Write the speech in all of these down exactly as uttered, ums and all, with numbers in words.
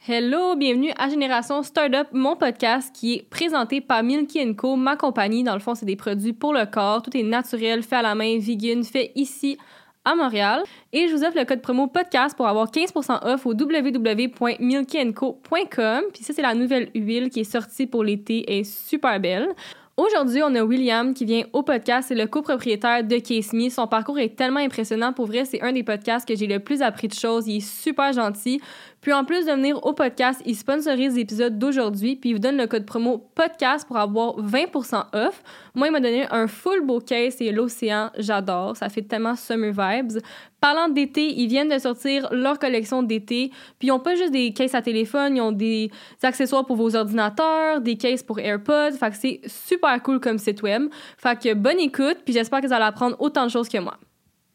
Hello, bienvenue à Génération Startup, mon podcast qui est présenté par Milky and Co, ma compagnie. Dans le fond, c'est des produits pour le corps. Tout est naturel, fait à la main, vegan, fait ici à Montréal. Et je vous offre le code promo podcast pour avoir quinze pour cent off au w w w point milky and co point com. Puis ça, c'est la nouvelle huile qui est sortie pour l'été et est super belle. Aujourd'hui, on a William qui vient au podcast, c'est le copropriétaire de Case Me. Son parcours est tellement impressionnant. Pour vrai, c'est un des podcasts que j'ai le plus appris de choses. Il est super gentil. Puis en plus de venir au podcast, il sponsorise l'épisode d'aujourd'hui, puis il vous donne le code promo podcast pour avoir vingt pour cent off. Moi, il m'a donné un full beau case, c'est l'océan, j'adore. Ça fait tellement summer vibes. Parlant d'été, ils viennent de sortir leur collection d'été. Puis ils n'ont pas juste des cases à téléphone, ils ont des accessoires pour vos ordinateurs, des cases pour AirPods. Fait que c'est super cool comme site web. Fait que bonne écoute, puis j'espère que vous allez apprendre autant de choses que moi.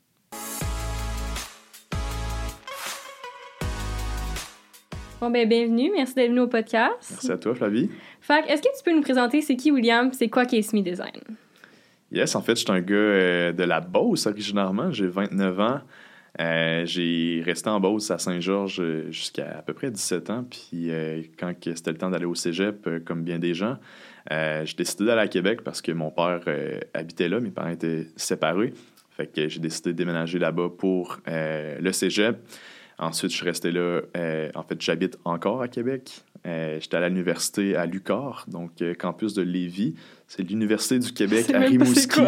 Bon, ben bienvenue. Merci d'être venu au podcast. Merci à toi, Flavie. Fait que, est-ce que tu peux nous présenter c'est qui William, c'est quoi Case Me Design? Yes, en fait, je suis un gars euh, de la Beauce originairement. J'ai vingt-neuf ans. Euh, j'ai resté en Beauce à Saint-Georges jusqu'à à peu près dix-sept ans. Puis euh, quand c'était le temps d'aller au cégep, euh, comme bien des gens, euh, j'ai décidé d'aller à Québec parce que mon père euh, habitait là. Mes parents étaient séparés. Fait que j'ai décidé de déménager là-bas pour euh, le cégep. Ensuite, je suis resté là. Euh, en fait, j'habite encore à Québec. Euh, j'étais à l'université à l'UQAR, donc euh, campus de Lévis. C'est l'Université du Québec à Rimouski.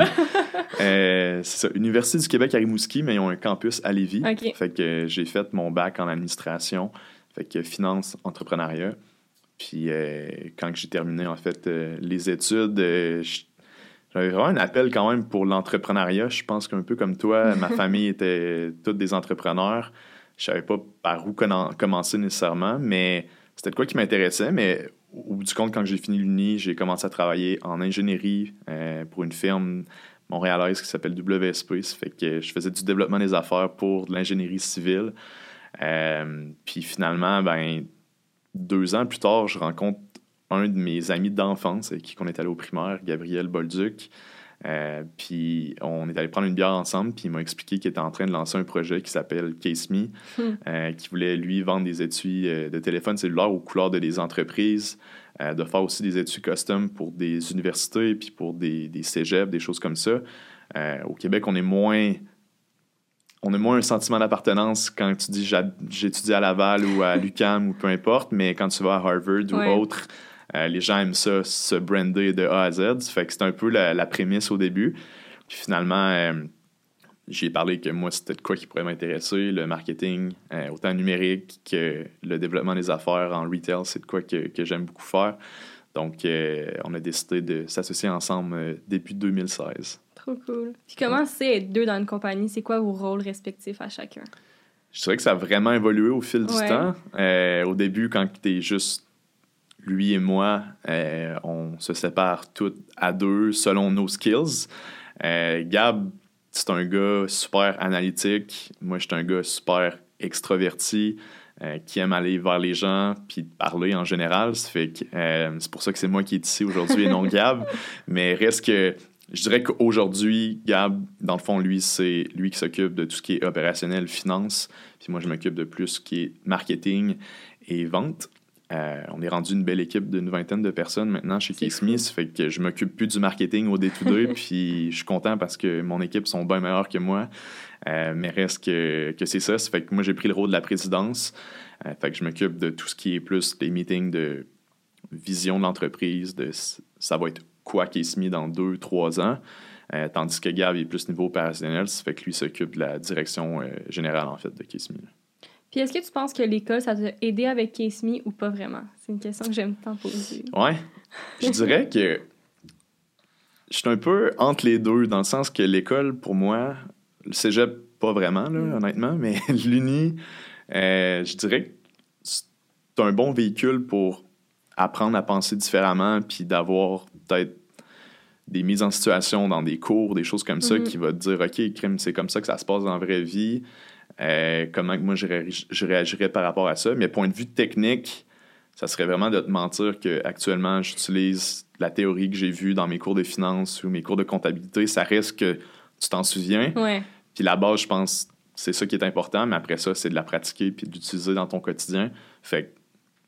euh, c'est ça, Université du Québec à Rimouski, mais ils ont un campus à Lévis. Okay. Fait que euh, j'ai fait mon bac en administration, fait que finance, entrepreneuriat. Puis euh, quand j'ai terminé, en fait, euh, les études, euh, j'avais vraiment un appel quand même pour l'entrepreneuriat. Je pense qu'un peu comme toi, ma famille était toutes des entrepreneurs. Je savais pas par où commencer nécessairement, mais c'était de quoi qui m'intéressait. Mais au bout du compte, quand j'ai fini l'Uni, j'ai commencé à travailler en ingénierie euh, pour une firme montréalaise qui s'appelle W S P. Ça fait que je faisais du développement des affaires pour de l'ingénierie civile. Euh, puis finalement, ben, deux ans plus tard, je rencontre un de mes amis d'enfance avec qui on est allé au primaire, Gabriel Bolduc. Euh, puis on est allé prendre une bière ensemble, puis il m'a expliqué qu'il était en train de lancer un projet qui s'appelle Case Me, mm. euh, qui voulait, lui, vendre des étuis euh, de téléphone cellulaire aux couleurs de des entreprises, euh, de faire aussi des étuis custom pour des universités, puis pour des, des cégeps, des choses comme ça. Euh, au Québec, on est moins... On a moins un sentiment d'appartenance quand tu dis j'étudie à Laval ou à l'U Q A M ou peu importe, mais quand tu vas à Harvard ou ouais. autre... Euh, les gens aiment ça, se brander de A à Z. Ça fait que c'est un peu la, la prémisse au début. Puis finalement, euh, j'ai parlé que moi, c'était de quoi qui pourrait m'intéresser. Le marketing, euh, autant numérique que le développement des affaires en retail, c'est de quoi que, que j'aime beaucoup faire. Donc, euh, on a décidé de s'associer ensemble euh, depuis deux mille seize. Trop cool. Puis comment c'est être deux dans une compagnie? C'est quoi vos rôles respectifs à chacun? Je dirais que ça a vraiment évolué au fil du ouais. temps. Euh, au début, quand t'es juste... Lui et moi, euh, on se sépare tous à deux selon nos skills. Euh, Gab, c'est un gars super analytique. Moi, je suis un gars super extraverti euh, qui aime aller vers les gens puis parler en général. Ça fait que, euh, c'est pour ça que c'est moi qui est ici aujourd'hui et non Gab. Mais reste que, je dirais qu'aujourd'hui, Gab, dans le fond, lui, c'est lui qui s'occupe de tout ce qui est opérationnel, finance. Puis moi, je m'occupe de plus ce qui est marketing et vente. Euh, on est rendu une belle équipe d'une vingtaine de personnes maintenant chez Case Me. Ça fait que je m'occupe plus du marketing au day-to-day. Puis je suis content parce que mon équipe sont bien meilleures que moi. Euh, mais reste que, que c'est ça. Ça fait que moi, j'ai pris le rôle de la présidence. Euh, fait que je m'occupe de tout ce qui est plus des meetings de vision de l'entreprise. De ça va être quoi Case Me dans deux, trois ans. Euh, tandis que Gab est plus niveau opérationnel. Ça fait que lui s'occupe de la direction euh, générale, en fait, de Case Me. Puis est-ce que tu penses que l'école, ça t'a aidé avec Case Me ou pas vraiment? C'est une question que j'aime tant poser. Ouais. Je dirais que je suis un peu entre les deux, dans le sens que l'école, pour moi, le cégep, pas vraiment, là, mm. honnêtement, mais l'Uni, euh, je dirais que c'est un bon véhicule pour apprendre à penser différemment puis d'avoir peut-être des mises en situation dans des cours, des choses comme ça, mm-hmm. qui va te dire, OK, crime, c'est comme ça que ça se passe dans la vraie vie. Euh, comment moi je, réagi- je réagirais par rapport à ça. Mais point de vue technique, ça serait vraiment de te mentir qu'actuellement, j'utilise la théorie que j'ai vue dans mes cours de finance ou mes cours de comptabilité. Ça reste que tu t'en souviens. Ouais. Puis la base, je pense, c'est ça qui est important. Mais après ça, c'est de la pratiquer puis de l'utiliser dans ton quotidien. Fait que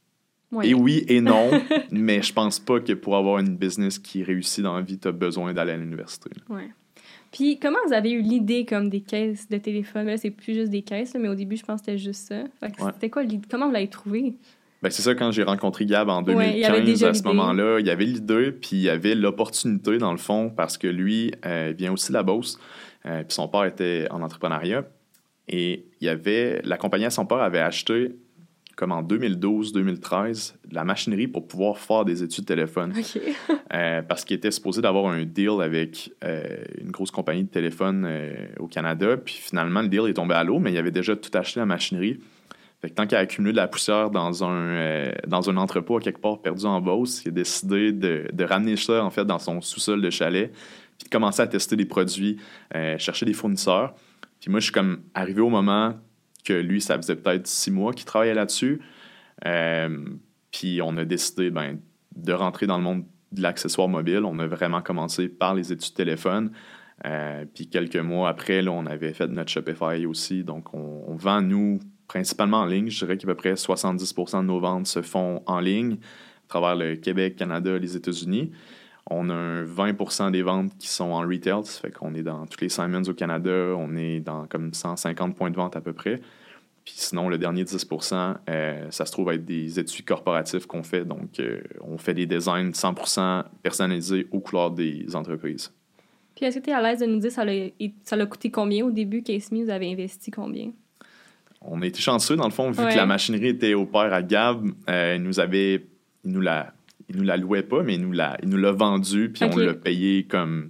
Ouais. Et oui et non, mais je pense pas que pour avoir une business qui réussit dans la vie, tu as besoin d'aller à l'université. Ouais. Puis comment vous avez eu l'idée comme des caisses de téléphone? Là, c'est plus juste des caisses, là, mais au début, je pense que c'était juste ça. Fait que Ouais. c'était quoi l'idée? Comment vous l'avez trouvé? Ben, c'est ça, quand j'ai rencontré Gab en deux mille quinze, ouais, il y avait déjà à ce l'idée. moment-là, il y avait l'idée, puis il y avait l'opportunité, dans le fond, parce que lui euh, vient aussi de la Beauce, euh, puis son père était en entrepreneuriat, et il y avait, la compagnie à son père avait acheté, comme en deux mille douze deux mille treize, de la machinerie pour pouvoir faire des études téléphone. OK. euh, parce qu'il était supposé d'avoir un deal avec euh, une grosse compagnie de téléphone euh, au Canada, puis finalement, le deal est tombé à l'eau, mais il avait déjà tout acheté la machinerie. Fait que tant qu'il a accumulé de la poussière dans un, euh, dans un entrepôt à quelque part perdu en Beauce, il a décidé de, de ramener ça en fait dans son sous-sol de chalet, puis de commencer à tester des produits, euh, chercher des fournisseurs. Puis moi, je suis comme arrivé au moment que lui, ça faisait peut-être six mois qu'il travaillait là-dessus. Euh, puis on a décidé ben, de rentrer dans le monde de l'accessoire mobile. On a vraiment commencé par les études téléphone. Euh, puis quelques mois après, là, on avait fait notre Shopify aussi. Donc on, on vend, nous, principalement en ligne. Je dirais qu'à peu près soixante-dix pour cent de nos ventes se font en ligne à travers le Québec, Canada, les États-Unis. On a un vingt pour cent des ventes qui sont en retail. Ça fait qu'on est dans tous les Simons au Canada. On est dans comme cent cinquante points de vente à peu près. Puis sinon, le dernier dix pour cent, euh, ça se trouve être des étuis corporatifs qu'on fait. Donc, euh, on fait des designs cent pour cent personnalisés aux couleurs des entreprises. Puis est-ce que tu es à l'aise de nous dire ça l'a, ça l'a coûté combien au début? Case Me, vous avez investi combien? On a été chanceux, dans le fond, vu ouais. que la machinerie était au père à Gab. Euh, il nous avait... Il nous la... Il nous la louait pas, mais il nous l'a, il nous l'a vendu, puis okay. on l'a payé comme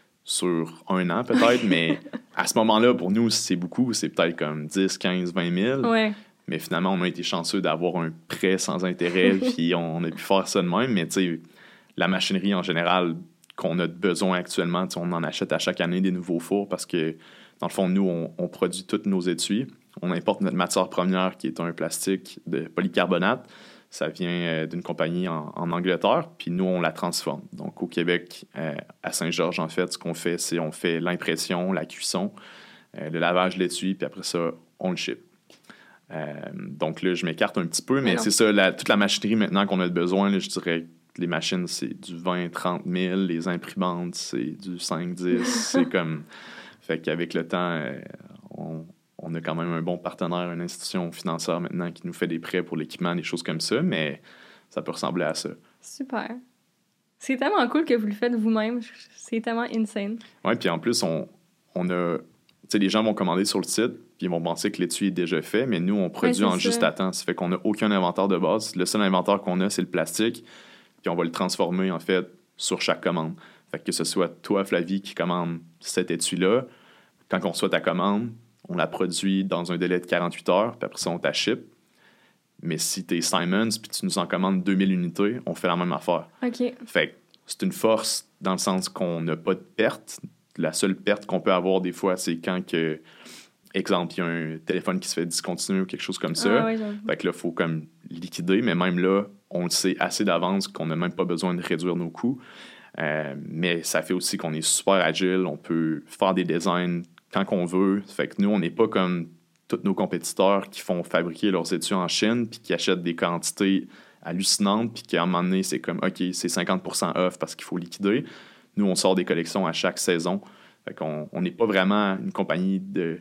sur un an peut-être, mais à ce moment-là, pour nous, c'est beaucoup, c'est peut-être comme dix, quinze, vingt mille. Ouais. Mais finalement, on a été chanceux d'avoir un prêt sans intérêt, puis on a pu faire ça de même. Mais tu sais, la machinerie en général qu'on a besoin actuellement, on en achète à chaque année des nouveaux fours parce que, dans le fond, nous, on, on produit tous nos étuis. On importe notre matière première qui est un plastique de polycarbonate. Ça vient euh, d'une compagnie en, en Angleterre, puis nous, on la transforme. Donc, au Québec, euh, à Saint-Georges, en fait, ce qu'on fait, c'est on fait l'impression, la cuisson, euh, le lavage de l'étui, puis après ça, on le ship. Euh, donc là, je m'écarte un petit peu, mais, mais c'est ça, la, toute la machinerie maintenant qu'on a besoin, là, je dirais que les machines, c'est du vingt à trente mille, les imprimantes, c'est du cinq à dix, c'est comme... Fait qu'avec le temps, euh, on... On a quand même un bon partenaire, une institution financière maintenant qui nous fait des prêts pour l'équipement, des choses comme ça, mais ça peut ressembler à ça. Super. C'est tellement cool que vous le faites vous-même. C'est tellement insane. Oui, puis en plus, on, on a... Tu sais, les gens vont commander sur le site, puis ils vont penser que l'étui est déjà fait, mais nous, on produit ouais, en ça. juste à temps. Ça fait qu'on n'a aucun inventaire de base. Le seul inventaire qu'on a, c'est le plastique, puis on va le transformer, en fait, sur chaque commande. Fait que ce soit toi, Flavie, qui commande cet étui-là, quand on reçoit ta commande, on la produit dans un délai de quarante-huit heures, puis après ça, on t'achète. Mais si t'es Simons puis tu nous en commandes deux mille unités, on fait la même affaire. OK. Fait que c'est une force dans le sens qu'on n'a pas de perte. La seule perte qu'on peut avoir des fois, c'est quand, que, exemple, il y a un téléphone qui se fait discontinuer ou quelque chose comme ça. Ah, ouais, fait que là, il faut comme liquider, mais même là, on le sait assez d'avance qu'on n'a même pas besoin de réduire nos coûts. Euh, mais ça fait aussi qu'on est super agile, on peut faire des designs quand on veut. Fait que nous, on n'est pas comme tous nos compétiteurs qui font fabriquer leurs étuis en Chine puis qui achètent des quantités hallucinantes puis qu'à un moment donné, c'est comme, OK, c'est cinquante pour cent off parce qu'il faut liquider. Nous, on sort des collections à chaque saison. Fait qu'on on n'est pas vraiment une compagnie de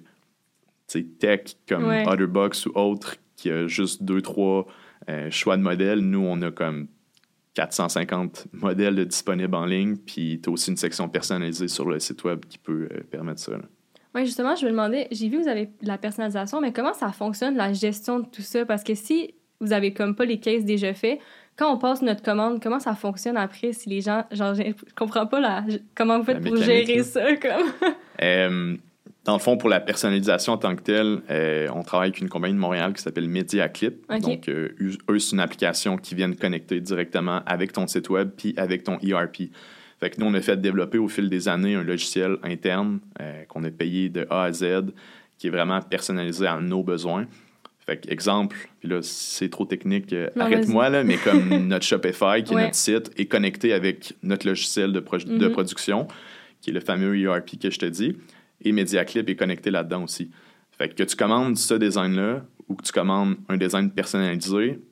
tech comme ouais. Otterbox ou autre qui a juste deux, trois euh, choix de modèles. Nous, on a comme quatre cent cinquante modèles disponibles en ligne puis tu as aussi une section personnalisée sur le site web qui peut euh, permettre ça, là. Oui, justement, je me demandais, j'ai vu que vous avez de la personnalisation, mais comment ça fonctionne, la gestion de tout ça? Parce que si vous avez comme pas les cases déjà faites, quand on passe notre commande, comment ça fonctionne après si les gens... Genre, je comprends pas la, comment vous faites pour gérer là. ça, comme... euh, dans le fond, pour la personnalisation en tant que telle, euh, on travaille avec une compagnie de Montréal qui s'appelle MediaClip. Okay. Donc, euh, eux, c'est une application qui vient connecter directement avec ton site web puis avec ton E R P. Fait que nous, on a fait développer au fil des années un logiciel interne euh, qu'on a payé de A à Z, qui est vraiment personnalisé à nos besoins. Fait que, exemple, puis là, si c'est trop technique, euh, non, arrête-moi, là, mais comme notre Shopify, qui est ouais. notre site, est connecté avec notre logiciel de, pro- mm-hmm. de production, qui est le fameux E R P que je te dis, et MediaClip est connecté là-dedans aussi. Fait que que tu commandes ce design-là ou que tu commandes un design personnalisé,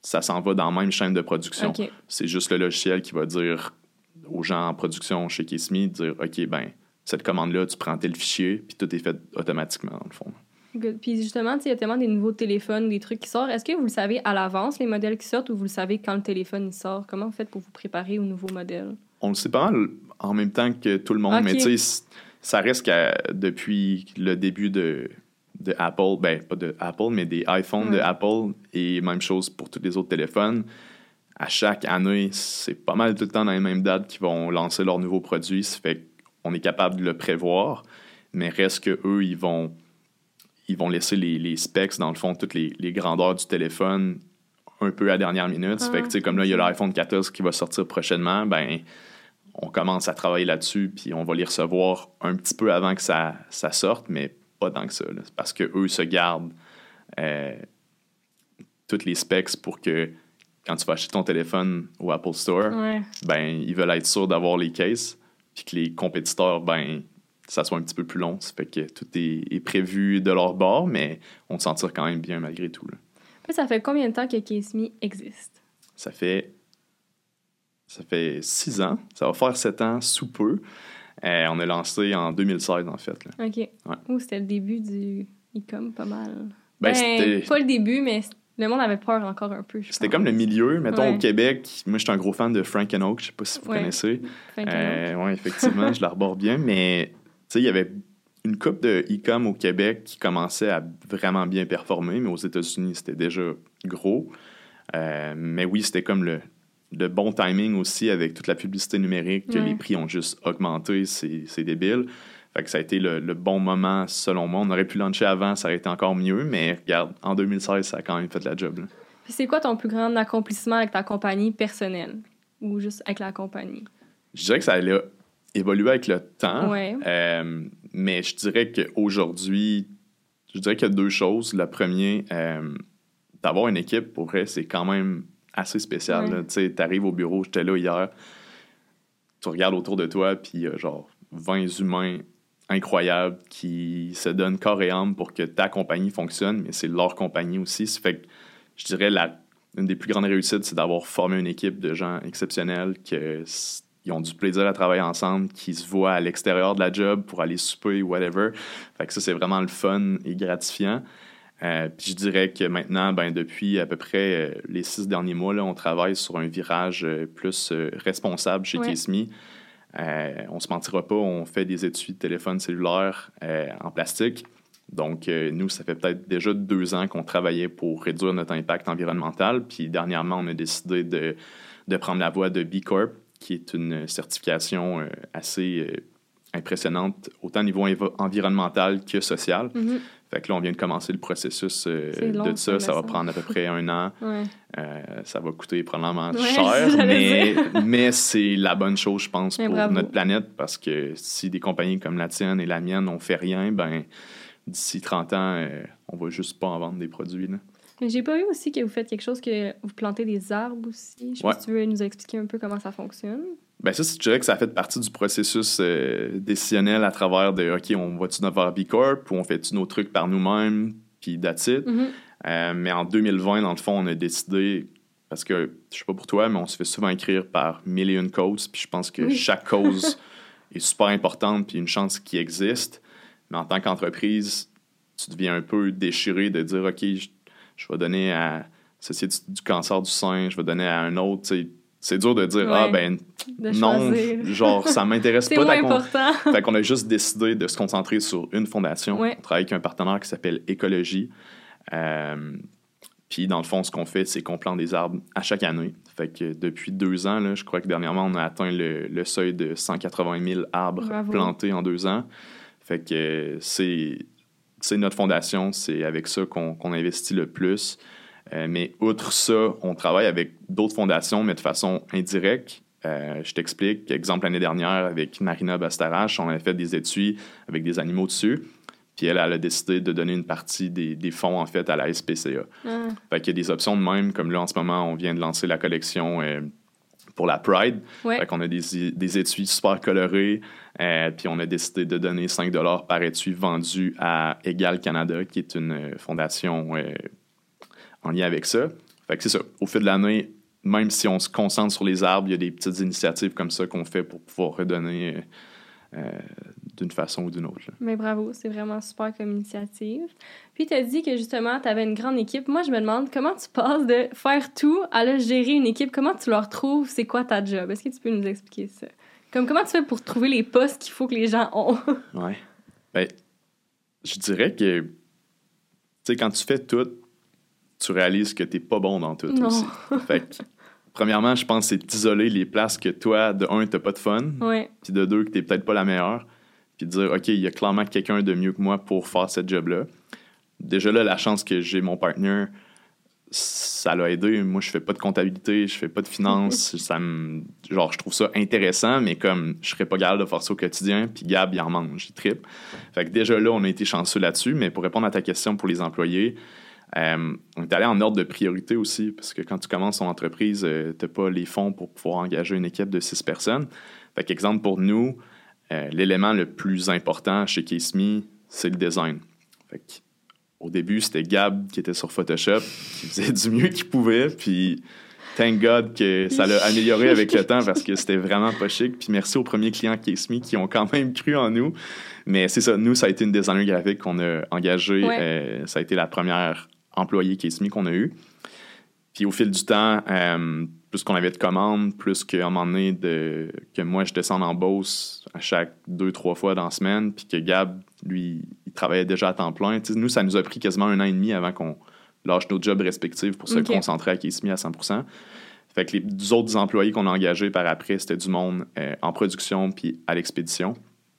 ça s'en va dans la même chaîne de production. Okay. C'est juste le logiciel qui va dire aux gens en production chez Kismi, dire « OK, ben cette commande-là, tu prends tel fichier, puis tout est fait automatiquement, dans le fond. » Good. Puis justement, il y a tellement des nouveaux téléphones, des trucs qui sortent. Est-ce que vous le savez à l'avance, les modèles qui sortent, ou vous le savez quand le téléphone il sort? Comment vous faites pour vous préparer aux nouveaux modèles? On le sait pas mal en même temps que tout le monde, okay. mais tu sais, ça reste qu'à depuis le début de, de Apple, ben pas de Apple, mais des iPhones ouais. de Apple, et même chose pour tous les autres téléphones. À chaque année, c'est pas mal tout le temps dans les mêmes dates qu'ils vont lancer leurs nouveaux produits. Ça fait qu'on est capable de le prévoir, mais reste qu'eux, ils vont, ils vont laisser les, les specs, dans le fond, toutes les, les grandeurs du téléphone un peu à la dernière minute. Ça ah, fait que, tu sais, comme là, il y a l'iPhone quatorze qui va sortir prochainement, ben on commence à travailler là-dessus, puis on va les recevoir un petit peu avant que ça, ça sorte, mais pas tant que ça. Là. Parce qu'eux se gardent euh, toutes les specs pour que quand tu vas acheter ton téléphone au Apple Store, ouais. ben ils veulent être sûrs d'avoir les cases, puis que les compétiteurs, ben ça soit un petit peu plus long. Ça fait que tout est, est prévu de leur bord, mais on s'en tire quand même bien malgré tout. Là. Ça fait combien de temps que Kismi existe? Ça fait... Ça fait six ans. Ça va faire sept ans sous peu. Euh, on a lancé en deux mille seize, en fait. Là. OK. Ouais. Ouh, c'était le début du e-com, pas mal. Ben, ben, c'était... Pas le début, mais le monde avait peur encore un peu, je C'était pense. comme le milieu. Mettons, ouais. au Québec, moi, je suis un gros fan de Frank and Oak. Je sais pas si vous ouais. connaissez. Frank euh, Oui, effectivement, je l'arbore bien. Mais, tu sais, il y avait une couple de e-com au Québec qui commençait à vraiment bien performer, mais aux États-Unis, c'était déjà gros. Euh, mais oui, c'était comme le... de bon timing aussi avec toute la publicité numérique, que ouais. les prix ont juste augmenté, c'est, c'est débile. Fait que ça a été le, le bon moment, selon moi. On aurait pu lancer avant, ça aurait été encore mieux, mais regarde, en deux mille seize, ça a quand même fait la job. Là. Puis c'est quoi ton plus grand accomplissement avec ta compagnie personnelle? Ou juste avec la compagnie? Je dirais que ça a évolué avec le temps, ouais. euh, mais je dirais qu'aujourd'hui, je dirais qu'il y a deux choses. Le premier, euh, d'avoir une équipe, pour vrai, c'est quand même assez spécial. Ouais. Tu sais, t'arrives au bureau, j'étais là hier, tu regardes autour de toi, puis il y a genre vingt humains incroyables qui se donnent corps et âme pour que ta compagnie fonctionne, mais c'est leur compagnie aussi. Ça fait que je dirais la une des plus grandes réussites, c'est d'avoir formé une équipe de gens exceptionnels qui ont du plaisir à travailler ensemble, qui se voient à l'extérieur de la job pour aller souper ou whatever. Fait que ça, c'est vraiment le fun et gratifiant. Euh, puis je dirais que maintenant, ben, depuis à peu près euh, les six derniers mois, là, on travaille sur un virage euh, plus euh, responsable chez ouais. Kismi. Euh, on se mentira pas, on fait des étuis de téléphone cellulaire euh, en plastique. Donc, euh, nous, ça fait peut-être déjà deux ans qu'on travaillait pour réduire notre impact environnemental. Puis dernièrement, on a décidé de, de prendre la voie de B Corp, qui est une certification euh, assez euh, impressionnante, autant au niveau env- environnemental que social. Mm-hmm. Fait que là, on vient de commencer le processus euh, long, de ça. Ça, ça va ça. prendre à peu près un an. ouais. euh, ça va coûter probablement ouais, cher, mais, mais c'est la bonne chose, je pense, mais pour bravo. notre planète, parce que si des compagnies comme la tienne et la mienne n'ont fait rien, ben d'ici trente ans, euh, on va juste pas en vendre des produits. Là. Mais j'ai pas vu aussi que vous faites quelque chose, que vous plantez des arbres aussi. Je sais ouais. pas si tu veux nous expliquer un peu comment ça fonctionne. Ben ça, je dirais que ça fait partie du processus euh, décisionnel à travers de « OK, on va-tu vers B Corp ou on fait-tu nos trucs par nous-mêmes, puis that's it. Mm-hmm. Euh, mais en deux mille vingt, dans le fond, on a décidé, parce que, je sais pas pour toi, mais on se fait souvent écrire par mille et une causes, puis je pense que oui. chaque cause est super importante, puis une chance qui existe. Mais en tant qu'entreprise, tu deviens un peu déchiré de dire « OK, je, je vais donner à la Société du cancer du sein, je vais donner à un autre, tu sais. » C'est dur de dire, ouais, ah ben de non, choisir. genre ça m'intéresse c'est pas. moins ta important. Con... fait qu'on a juste décidé de se concentrer sur une fondation. Ouais. On travaille avec un partenaire qui s'appelle Écologie. Euh, Puis dans le fond, ce qu'on fait, c'est qu'on plante des arbres à chaque année. Fait que depuis deux ans, là, je crois que dernièrement, on a atteint le, le seuil de cent quatre-vingt mille arbres Bravo. plantés en deux ans. Fait que c'est, c'est notre fondation, c'est avec ça qu'on, qu'on investit le plus. Euh, mais outre ça, on travaille avec d'autres fondations, mais de façon indirecte. Euh, je t'explique. Exemple, l'année dernière, avec Marina Bastarache, on avait fait des étuis avec des animaux dessus. Puis elle, elle a décidé de donner une partie des, des fonds, en fait, à la S P C A. Ah. Fait qu'il y a des options de même. Comme là, en ce moment, on vient de lancer la collection euh, pour la Pride. Ouais. Fait qu'on a des, des étuis super colorés. Euh, puis on a décidé de donner cinq dollars par étui vendu à Égal Canada, qui est une fondation... Euh, en lien avec ça. Fait que c'est ça. Au fil de l'année, même si on se concentre sur les arbres, il y a des petites initiatives comme ça qu'on fait pour pouvoir redonner euh, euh, d'une façon ou d'une autre. Là. Mais bravo, c'est vraiment super comme initiative. Puis tu as dit que justement, tu avais une grande équipe. Moi, je me demande comment tu passes de faire tout à là, gérer une équipe. Comment tu leur trouves? C'est quoi ta job? Est-ce que tu peux nous expliquer ça? Comme comment tu fais pour trouver les postes qu'il faut que les gens ont? Ouais. Ben, je dirais que, tu sais, quand tu fais tout, tu réalises que t'es pas bon dans tout non. aussi. Fait que, premièrement, je pense que c'est d'isoler les places que toi, de un, t'as pas de fun, ouais. puis de deux, que t'es peut-être pas la meilleure, puis de dire, OK, il y a clairement quelqu'un de mieux que moi pour faire cette job-là. Déjà là, la chance que j'ai mon partner, ça l'a aidé. Moi, je fais pas de comptabilité, je fais pas de finance. ça me, genre, je trouve ça intéressant, mais comme je serais pas capable de faire ça au quotidien, puis Gab, il en mange, il trippe. Fait que déjà là, on a été chanceux là-dessus, mais pour répondre à ta question pour les employés, euh, on est allé en ordre de priorité aussi, parce que quand tu commences ton entreprise, euh, t'as pas les fonds pour pouvoir engager une équipe de six personnes. Fait qu'exemple pour nous, euh, l'élément le plus important chez Case Me, c'est le design. Fait que au début, c'était Gab qui était sur Photoshop, qui faisait du mieux qu'il pouvait, puis thank God que ça l'a amélioré avec le temps parce que c'était vraiment pas chic. Puis merci aux premiers clients Case Me qui ont quand même cru en nous. Mais c'est ça, nous, ça a été une designer graphique qu'on a engagée. Ouais. Euh, ça a été la première employée Case Me qu'on a eue. Puis au fil du temps, euh, plus qu'on avait de commandes, plus qu'à un moment donné, de, que moi, je descende en Beauce à chaque deux, trois fois dans la semaine, puis que Gab, lui, il travaillait déjà à temps plein. T'sais, nous, ça nous a pris quasiment un an et demi avant qu'on lâche nos jobs respectifs pour se okay. concentrer à Case Me à cent pour cent. Fait que les deux autres employés qu'on a engagés par après, c'était du monde euh, en production puis à l'expédition.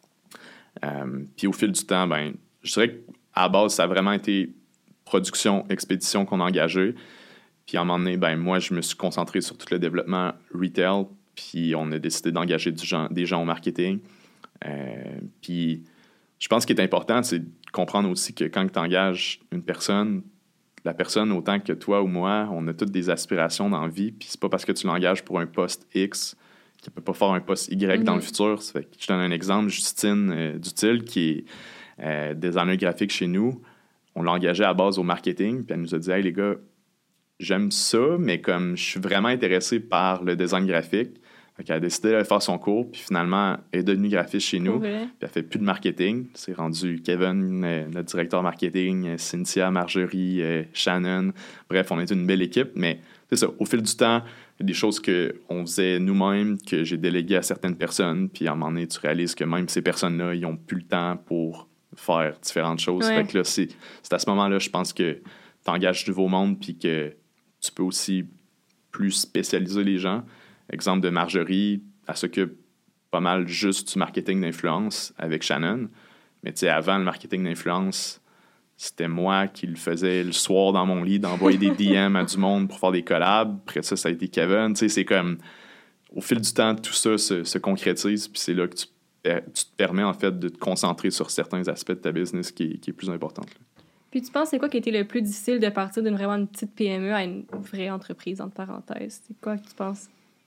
Euh, puis au fil du temps, ben, je dirais qu'à la base, ça a vraiment été production, expédition qu'on a engagé. Puis à un moment donné, ben, moi, je me suis concentré sur tout le développement retail, puis on a décidé d'engager du gens, des gens au marketing. Euh, puis je pense qu'il est important, c'est de comprendre aussi que quand tu engages une personne, la personne, autant que toi ou moi, on a toutes des aspirations dans la vie, puis c'est pas parce que tu l'engages pour un poste X qu'il peut pas faire un poste Y mm-hmm. dans le futur. Ça fait que je donne un exemple, Justine euh, Dutil, qui est euh, designer graphique chez nous. On l'a engagée à la base au marketing, puis elle nous a dit « Hey les gars, j'aime ça, mais comme je suis vraiment intéressé par le design graphique, fait qu'elle a décidé de faire son cours, puis finalement, elle est devenue graphiste chez nous, okay. puis elle fait plus de marketing. C'est rendu Kevin, euh, notre directeur marketing, euh, Cynthia, Marjorie, euh, Shannon. Bref, on est une belle équipe, mais c'est ça. Au fil du temps, il y a des choses qu'on faisait nous-mêmes, que j'ai déléguées à certaines personnes, puis à un moment donné, tu réalises que même ces personnes-là, ils n'ont plus le temps pour faire différentes choses. Ouais. Fait que là, c'est, c'est à ce moment-là, je pense que tu engages du nouveau monde, puis que tu peux aussi plus spécialiser les gens. Exemple de Marjorie, elle s'occupe pas mal juste du marketing d'influence avec Shannon. Mais tu sais, avant le marketing d'influence, c'était moi qui le faisais le soir dans mon lit, d'envoyer des D M à du monde pour faire des collabs. Après ça, ça a été Kevin. Tu sais, c'est comme, au fil du temps, tout ça se, se concrétise, puis c'est là que tu, tu te permets, en fait, de te concentrer sur certains aspects de ta business qui est, qui est plus important. Là. Puis tu penses, c'est quoi qui a été le plus difficile de partir d'une vraiment une petite P M E à une vraie entreprise, entre parenthèses? C'est quoi que tu penses?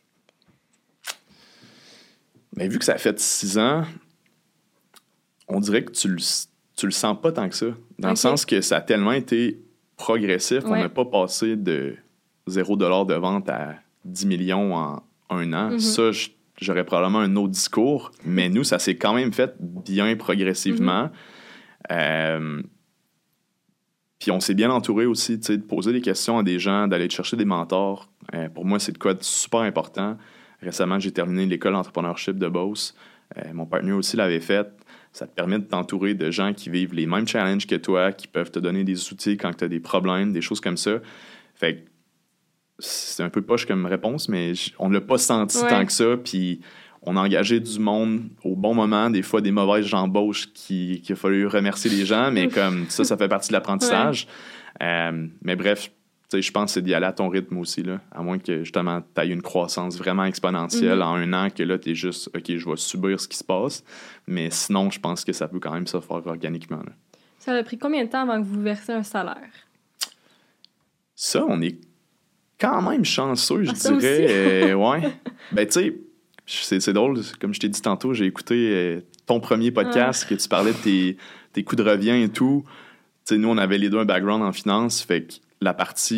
Bien, vu que ça a fait six ans, on dirait que tu le, tu le sens pas tant que ça. Dans okay. le sens que ça a tellement été progressif. Ouais. On n'a pas passé de zéro dollar de vente à dix millions en un an. Mm-hmm. Ça, j'aurais probablement un autre discours. Mais nous, ça s'est quand même fait bien progressivement. Mm-hmm. Euh, Puis on s'est bien entouré aussi, tu sais, de poser des questions à des gens, d'aller chercher des mentors. Euh, pour moi, c'est de quoi de super important. Récemment, j'ai terminé l'école d'entrepreneurship de Beauce. Euh, mon partenaire aussi l'avait fait. Ça te permet de t'entourer de gens qui vivent les mêmes challenges que toi, qui peuvent te donner des outils quand tu as des problèmes, des choses comme ça. Fait que c'est un peu poche comme réponse, mais on ne l'a pas senti ouais. tant que ça. Puis on a engagé du monde au bon moment, des fois des mauvaises embauches qui, qu'il a fallu remercier les gens, mais comme ça, ça fait partie de l'apprentissage. Ouais. Euh, mais bref, je pense que c'est d'y aller à ton rythme aussi, là, à moins que justement tu aies une croissance vraiment exponentielle mm-hmm. en un an, que là, tu es juste, OK, je vais subir ce qui se passe. Mais sinon, je pense que ça peut quand même se faire organiquement. Là. Ça a pris combien de temps avant que vous versiez un salaire? Ça, on est quand même chanceux, je ah, dirais. euh, ouais. Ben, tu sais, C'est, c'est drôle, comme je t'ai dit tantôt, j'ai écouté euh, ton premier podcast, ah. que tu parlais de tes, tes coûts de revient et tout. T'sais, nous, on avait les deux un background en finance, fait que la partie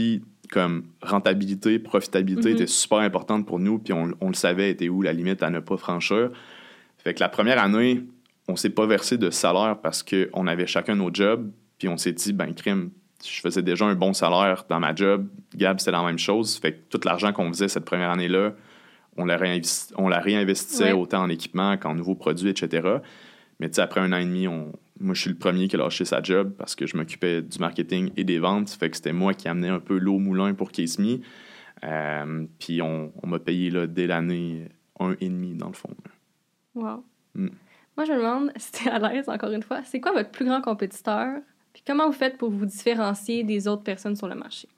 comme rentabilité, profitabilité Mm-hmm. était super importante pour nous, puis on, on le savait, était où la limite à ne pas franchir. Fait que la première année, on s'est pas versé de salaire parce qu'on avait chacun nos jobs, puis on s'est dit, ben crime, je faisais déjà un bon salaire dans ma job, Gab, c'était la même chose. Fait que tout l'argent qu'on faisait cette première année-là, on la, réinvesti- on la réinvestissait Ouais. autant en équipement qu'en nouveaux produits, et cetera. Mais tu sais, après un an et demi, on... moi, je suis le premier qui a lâché sa job parce que je m'occupais du marketing et des ventes. Fait que c'était moi qui amenais un peu l'eau au moulin pour Case Me. Euh, puis on, on m'a payé là, dès l'année un et demi, dans le fond. Wow. Mm. Moi, je me demande, si t'es à l'aise, encore une fois, c'est quoi votre plus grand compétiteur? Puis comment vous faites pour vous différencier des autres personnes sur le marché?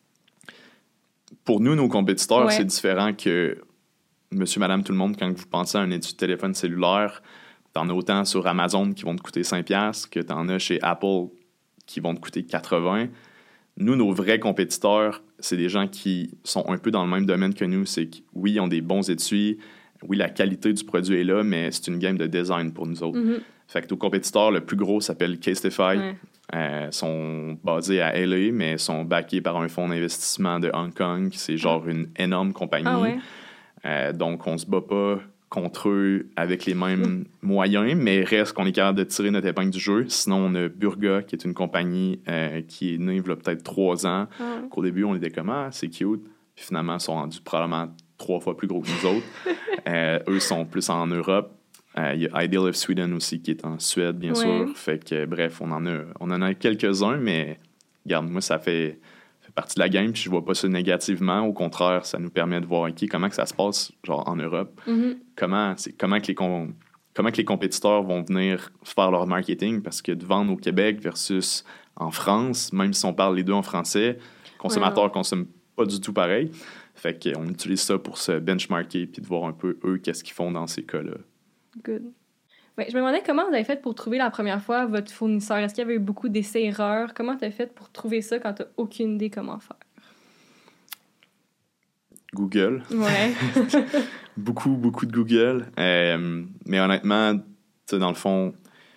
Pour nous, nos compétiteurs, Ouais. c'est différent que monsieur, madame, tout le monde. Quand vous pensez à un étui de téléphone cellulaire, t'en as autant sur Amazon qui vont te coûter cinq dollars que t'en as chez Apple qui vont te coûter quatre-vingts dollars. Nous, nos vrais compétiteurs, c'est des gens qui sont un peu dans le même domaine que nous. C'est que, oui, ils ont des bons étuis, oui, la qualité du produit est là, mais c'est une game de design pour nous autres. Mm-hmm. Fait que nos compétiteurs, le plus gros s'appelle Casetify. Ouais. Euh, sont basés à L A, mais sont backés par un fonds d'investissement de Hong Kong. C'est genre une énorme compagnie. Ah ouais? Euh, donc, on se bat pas contre eux avec les mêmes moyens, mais reste qu'on est capable de tirer notre épingle du jeu. Sinon, on a Burga, qui est une compagnie euh, qui est née il y a peut-être trois ans. Ah ouais. Qu'au début, on était comme « Ah, c'est cute ». Puis finalement, ils sont rendus probablement trois fois plus gros que nous autres. euh, eux sont plus en Europe. Euh, il y a Ideal of Sweden aussi, qui est en Suède, bien Ouais. sûr. Fait que, bref, on en a, on en a quelques-uns, mais regarde, moi, ça fait... fait partie de la game, puis je vois pas ça négativement. Au contraire, ça nous permet de voir okay, comment que ça se passe genre en Europe. Mm-hmm. Comment, c'est, comment, que les com- comment que les compétiteurs vont venir faire leur marketing, parce que de vendre au Québec versus en France, même si on parle les deux en français, les consommateurs Ouais, consomment pas du tout pareil. Fait qu'on utilise ça pour se benchmarker puis de voir un peu eux qu'est-ce qu'ils font dans ces cas-là. Good. Ouais, je me demandais comment vous avez fait pour trouver la première fois votre fournisseur. Est-ce qu'il y avait eu beaucoup d'essais-erreurs? Comment tu as fait pour trouver ça quand tu n'as aucune idée comment faire? Google. Ouais. beaucoup, beaucoup de Google. Euh, mais honnêtement, tu sais, dans le fond,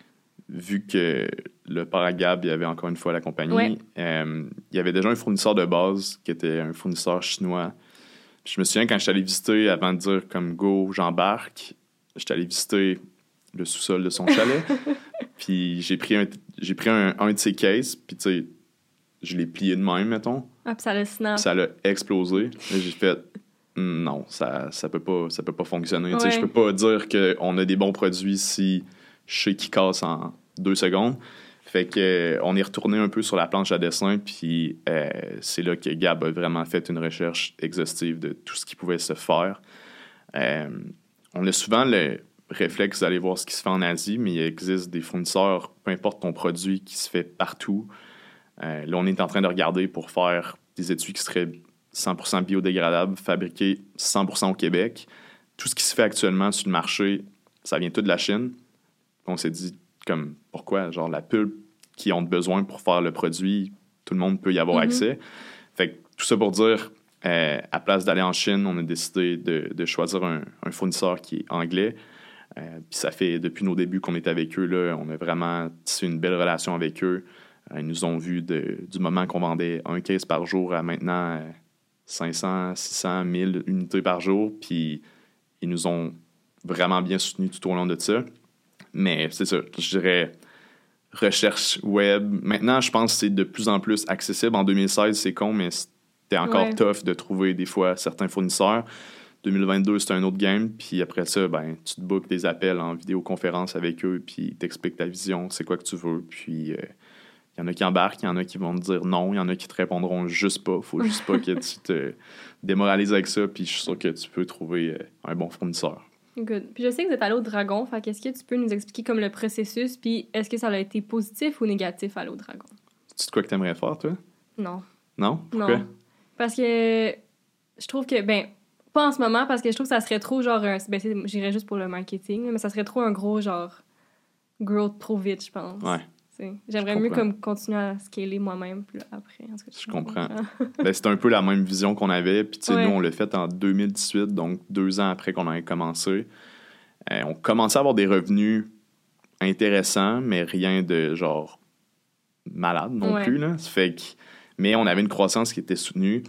vu que le Paragab, il y avait encore une fois la compagnie, Ouais. euh, il y avait déjà un fournisseur de base qui était un fournisseur chinois. Je me souviens quand je suis allé visiter, avant de dire comme go, j'embarque, j'étais allé visiter le sous-sol de son chalet. Puis j'ai pris un, j'ai pris un, un de ses cases, puis tu sais, je l'ai plié de même, mettons. Ah, puis ça le snap. Puis ça l'a explosé. Là, j'ai fait non, ça ça peut pas ça peut pas fonctionner. Tu sais, Ouais. je peux pas dire qu'on a des bons produits si je sais qu'ils cassent en deux secondes. Fait que euh, on est retourné un peu sur la planche à dessin, puis euh, c'est là que Gab a vraiment fait une recherche exhaustive de tout ce qui pouvait se faire. Euh, on a souvent le réflexe d'aller voir ce qui se fait en Asie, mais il existe des fournisseurs, peu importe ton produit, qui se fait partout. Euh, là, on est en train de regarder pour faire des étuis qui seraient cent pour cent biodégradables, fabriqués cent pour cent au Québec. Tout ce qui se fait actuellement sur le marché, ça vient tout de la Chine. On s'est dit, comme, pourquoi? Genre, la pulpe qu'ils ont besoin pour faire le produit, tout le monde peut y avoir Mm-hmm. accès. Fait que tout ça pour dire, euh, à place d'aller en Chine, on a décidé de, de choisir un, un fournisseur qui est anglais. Euh, puis ça fait depuis nos débuts qu'on est avec eux, là, on a vraiment tissé une belle relation avec eux. Euh, ils nous ont vu de, du moment qu'on vendait un case par jour à maintenant euh, cinq cents, six cents, mille unités par jour. Puis ils nous ont vraiment bien soutenus tout au long de ça. Mais c'est ça, je dirais recherche web. Maintenant, je pense que c'est de plus en plus accessible. En deux mille seize, c'est con, mais c'était encore Ouais. tough de trouver des fois certains fournisseurs. deux mille vingt-deux, c'est un autre game. Puis après ça, ben, tu te bookes des appels en vidéoconférence avec eux, puis ils t'expliquent ta vision, c'est quoi que tu veux. Puis il euh, y en a qui embarquent, il y en a qui vont te dire non, il y en a qui te répondront juste pas. Faut juste pas que tu te démoralises avec ça, puis je suis sûr que tu peux trouver euh, un bon fournisseur. Good. Puis je sais que vous êtes allé au Dragon, fait qu'est-ce que tu peux nous expliquer comme le processus, puis est-ce que ça a été positif ou négatif aller au Dragon? C'est quoi que tu aimerais faire, toi? Non. Non? Pourquoi? Non. Parce que je trouve que, ben, pas en ce moment, parce que je trouve que ça serait trop genre, un, ben, c'est- j'irais juste pour le marketing, mais ça serait trop un gros genre growth trop vite, je pense. Ouais. T'sais, j'aimerais Je mieux comprends. comme continuer à scaler moi-même puis là, après. En tout cas, Je comprends. Ben, c'était un peu la même vision qu'on avait. Puis, tu sais, Ouais. nous, on l'a fait en deux mille dix-huit, donc deux ans après qu'on avait commencé. Euh, on commençait à avoir des revenus intéressants, mais rien de genre malade non Ouais. plus. Là. Ça fait que... Mais on avait une croissance qui était soutenue.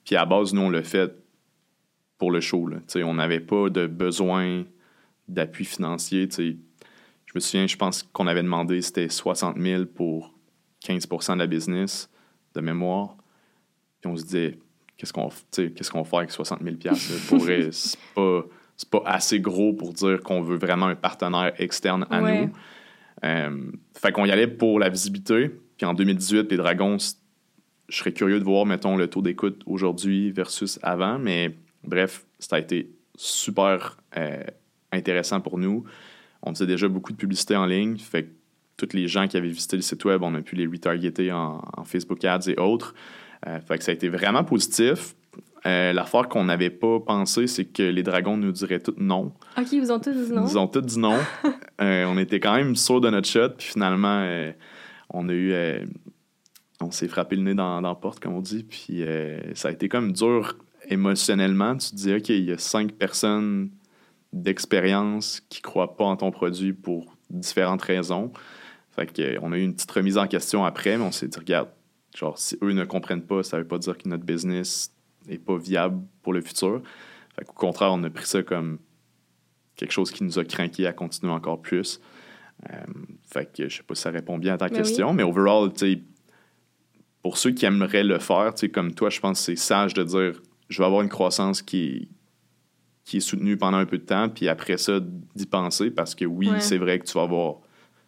Puis à la base, nous, on l'a fait pour le show. Là. On n'avait pas de besoin d'appui financier. T'sais. Je me souviens, je pense qu'on avait demandé, c'était soixante mille pour quinze pour cent de la business, de mémoire. Puis on se disait, qu'est-ce qu'on, qu'est-ce qu'on fait avec soixante mille dollars? Pour vrai, c'est pas, c'est pas assez gros pour dire qu'on veut vraiment un partenaire externe à ouais. nous. Euh, fait qu'on y allait pour la visibilité. Puis en deux mille dix-huit, les Dragons, je serais curieux de voir, mettons, le taux d'écoute aujourd'hui versus avant. Mais bref, ça a été super euh, intéressant pour nous. On faisait déjà beaucoup de publicité en ligne. Fait que tous les gens qui avaient visité le site web, on a pu les retargeter en, en Facebook Ads et autres. Euh, fait que ça a été vraiment positif. Euh, l'affaire qu'on n'avait pas pensé, c'est que les Dragons nous diraient tous non. OK, ils vous ont tous dit non? Ils nous ont tous dit non. euh, on était quand même sûrs de notre shot. Puis finalement, euh, on a eu... Euh, on s'est frappé le nez dans, dans la porte, comme on dit. Puis euh, ça a été comme dur émotionnellement. Tu te dis, OK, il y a cinq personnes d'expérience qui croient pas en ton produit pour différentes raisons. Fait que, on a eu une petite remise en question après, mais on s'est dit, regarde, genre, si eux ne comprennent pas, ça veut pas dire que notre business n'est pas viable pour le futur. Fait qu'au contraire, on a pris ça comme quelque chose qui nous a craqué à continuer encore plus. Euh, fait que je sais pas si ça répond bien à ta mais question, oui. mais overall, tu sais, pour ceux qui aimeraient le faire, tu sais, comme toi, je pense que c'est sage de dire, je vais avoir une croissance qui qui est soutenu pendant un peu de temps, puis après ça, d'y penser, parce que oui, ouais. c'est vrai que tu vas avoir...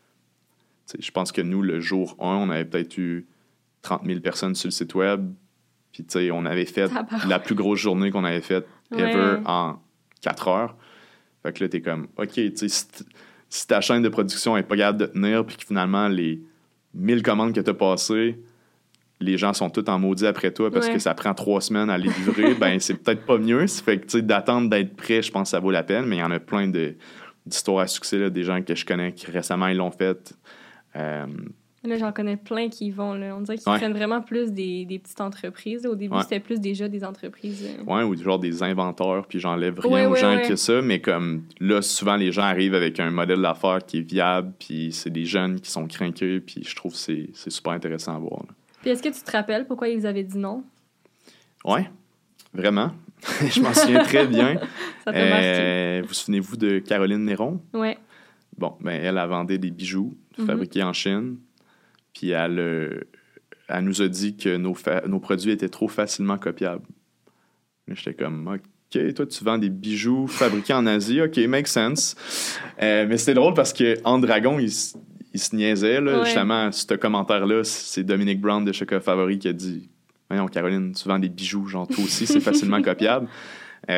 Je pense que nous, le jour un, on avait peut-être eu trente mille personnes sur le site web, puis on avait fait la plus grosse journée qu'on avait faite ever ouais. en quatre heures. Fait que là, t'es comme, OK, tu sais, si, si ta chaîne de production n'est pas capable de tenir, puis que finalement, les mille commandes que tu as passées, les gens sont tous en maudit après toi parce ouais. que ça prend trois semaines à les livrer, ben c'est peut-être pas mieux. Ça fait que, tu sais, d'attendre d'être prêt, je pense que ça vaut la peine, mais il y en a plein de, d'histoires à succès, là, des gens que je connais qui récemment, ils l'ont fait. Euh... Là, j'en connais plein qui y vont, là. On dirait qu'ils ouais. prennent vraiment plus des, des petites entreprises. Au début, ouais. c'était plus déjà des entreprises. Euh... Ouais, ou genre des inventeurs, puis j'enlève rien ouais, aux ouais, gens ouais. que ça, mais comme là, souvent, les gens arrivent avec un modèle d'affaires qui est viable, puis c'est des jeunes qui sont craqués, puis je trouve que c'est, c'est super intéressant à voir, là. Puis est-ce que tu te rappelles pourquoi ils vous avaient dit non? Oui, vraiment. Je m'en souviens très bien. Ça t'a euh, marqué. Vous souvenez-vous de Caroline Néron? Oui. Bon, ben elle a vendé des bijoux mm-hmm. fabriqués en Chine. Puis elle, euh, elle nous a dit que nos, fa- nos produits étaient trop facilement copiables. Là, j'étais comme, OK, toi, tu vends des bijoux fabriqués en Asie. OK, make sense. Euh, mais c'était drôle parce qu'en Dragon, il il se niaisait, là. Ouais. Justement, ce commentaire-là, c'est Dominique Brown de Chocolat Favori qui a dit « Voyons, Caroline, tu vends des bijoux, genre toi aussi, c'est facilement copiable. Euh, »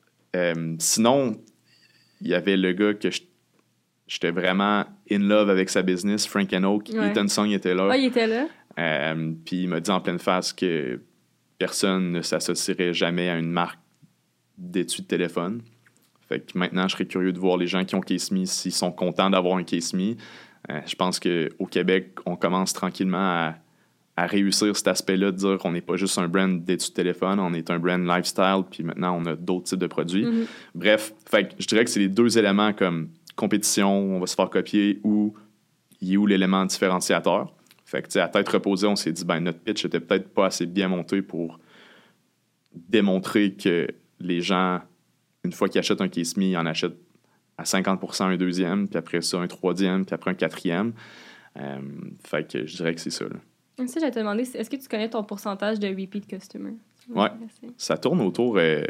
euh, Sinon, il y avait le gars que j'étais vraiment in love avec sa business, Frank and Oak. Ouais. Ethan Song était là. Ah, il était là? Euh, puis il m'a dit en pleine face que personne ne s'associerait jamais à une marque d'étui de téléphone. Fait que maintenant, je serais curieux de voir les gens qui ont Case Me s'ils sont contents d'avoir un Case Me. Euh, je pense qu'au Québec, on commence tranquillement à, à réussir cet aspect-là, de dire qu'on n'est pas juste un brand d'études de téléphone, on est un brand lifestyle, puis maintenant, on a d'autres types de produits. Mm-hmm. Bref, fait que je dirais que c'est les deux éléments comme compétition, on va se faire copier, ou il y a où l'élément différenciateur. Fait que, tu sais, à tête reposée, on s'est dit, ben notre pitch était peut-être pas assez bien monté pour démontrer que les gens... Une fois qu'ils achètent un Case Me, ils en achètent à cinquante pour cent un deuxième, puis après ça, un troisième, puis après un quatrième. Euh, fait que je dirais que c'est ça. Là. Ça, j'allais te demander, est-ce que tu connais ton pourcentage de repeat customer? Oui, ça tourne autour... Euh...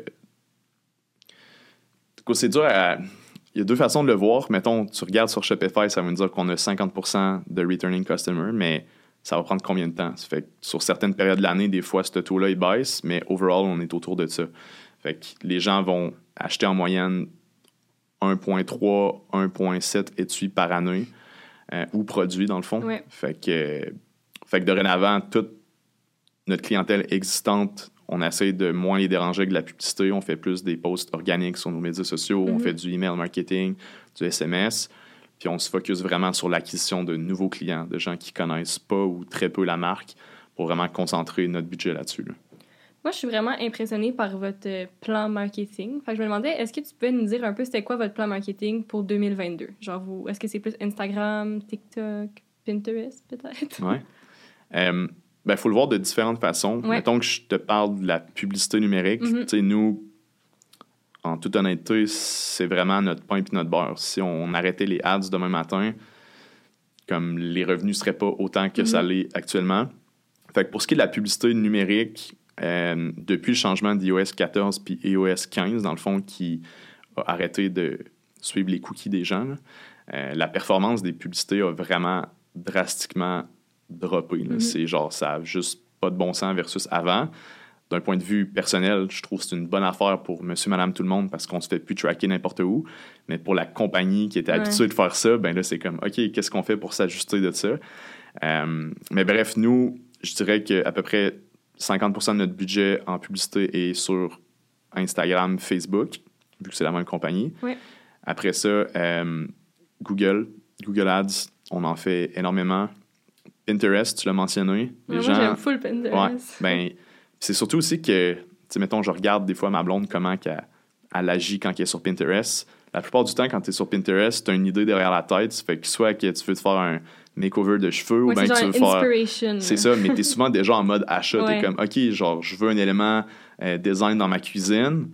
C'est dur à... Il y a deux façons de le voir. Mettons, tu regardes sur Shopify, ça veut dire qu'on a cinquante pour cent de returning customer, mais ça va prendre combien de temps? Ça fait que sur certaines périodes de l'année, des fois, ce taux-là, il baisse, mais overall, on est autour de ça. Fait que les gens vont acheter en moyenne un virgule trois, un virgule sept étuis par année euh, ou produits, dans le fond. Ouais. Fait que, euh, fait que dorénavant, toute notre clientèle existante, on essaie de moins les déranger avec de la publicité. On fait plus des posts organiques sur nos médias sociaux. Mm-hmm. On fait du email marketing, du S M S. Puis on se focus vraiment sur l'acquisition de nouveaux clients, de gens qui connaissent pas ou très peu la marque, pour vraiment concentrer notre budget là-dessus. Là. Moi, je suis vraiment impressionnée par votre plan marketing. Fait que je me demandais, est-ce que tu peux nous dire un peu c'était quoi votre plan marketing pour deux mille vingt-deux? Genre, vous, est-ce que c'est plus Instagram, TikTok, Pinterest, peut-être? Oui. Euh, ben, faut le voir de différentes façons. Ouais. Mettons que je te parle de la publicité numérique. Mm-hmm. Tu sais, nous, en toute honnêteté, c'est vraiment notre pain et notre beurre. Si on arrêtait les ads demain matin, comme les revenus ne seraient pas autant que mm-hmm. ça l'est actuellement. Fait que pour ce qui est de la publicité numérique, euh, depuis le changement d'i O S quatorze puis i O S quinze, dans le fond, qui a arrêté de suivre les cookies des gens, là, euh, la performance des publicités a vraiment drastiquement droppé. Là. Mm-hmm. C'est genre, ça n'a juste pas de bon sens versus avant. D'un point de vue personnel, je trouve que c'est une bonne affaire pour monsieur, madame, tout le monde parce qu'on ne se fait plus tracker n'importe où. Mais pour la compagnie qui était ouais. habituée de faire ça, ben là, c'est comme, OK, qu'est-ce qu'on fait pour s'ajuster de ça? Euh, mais bref, nous, je dirais qu'à peu près cinquante pour cent de notre budget en publicité est sur Instagram, Facebook, vu que c'est la même compagnie. Oui. Après ça, euh, Google, Google Ads, on en fait énormément. Pinterest, tu l'as mentionné. Les ouais, gens, moi, j'aime full Pinterest. Ouais, ben, c'est surtout aussi que, tu sais, mettons, je regarde des fois ma blonde, comment qu'elle, elle agit quand elle est sur Pinterest. La plupart du temps, quand tu es sur Pinterest, tu as une idée derrière la tête. Ça fait que soit que tu veux te faire un makeover de cheveux ouais, ou bien que tu veux inspiration, faire... C'est ça, mais tu es souvent déjà en mode achat. Ouais. Tu es comme, OK, genre, je veux un élément euh, design dans ma cuisine.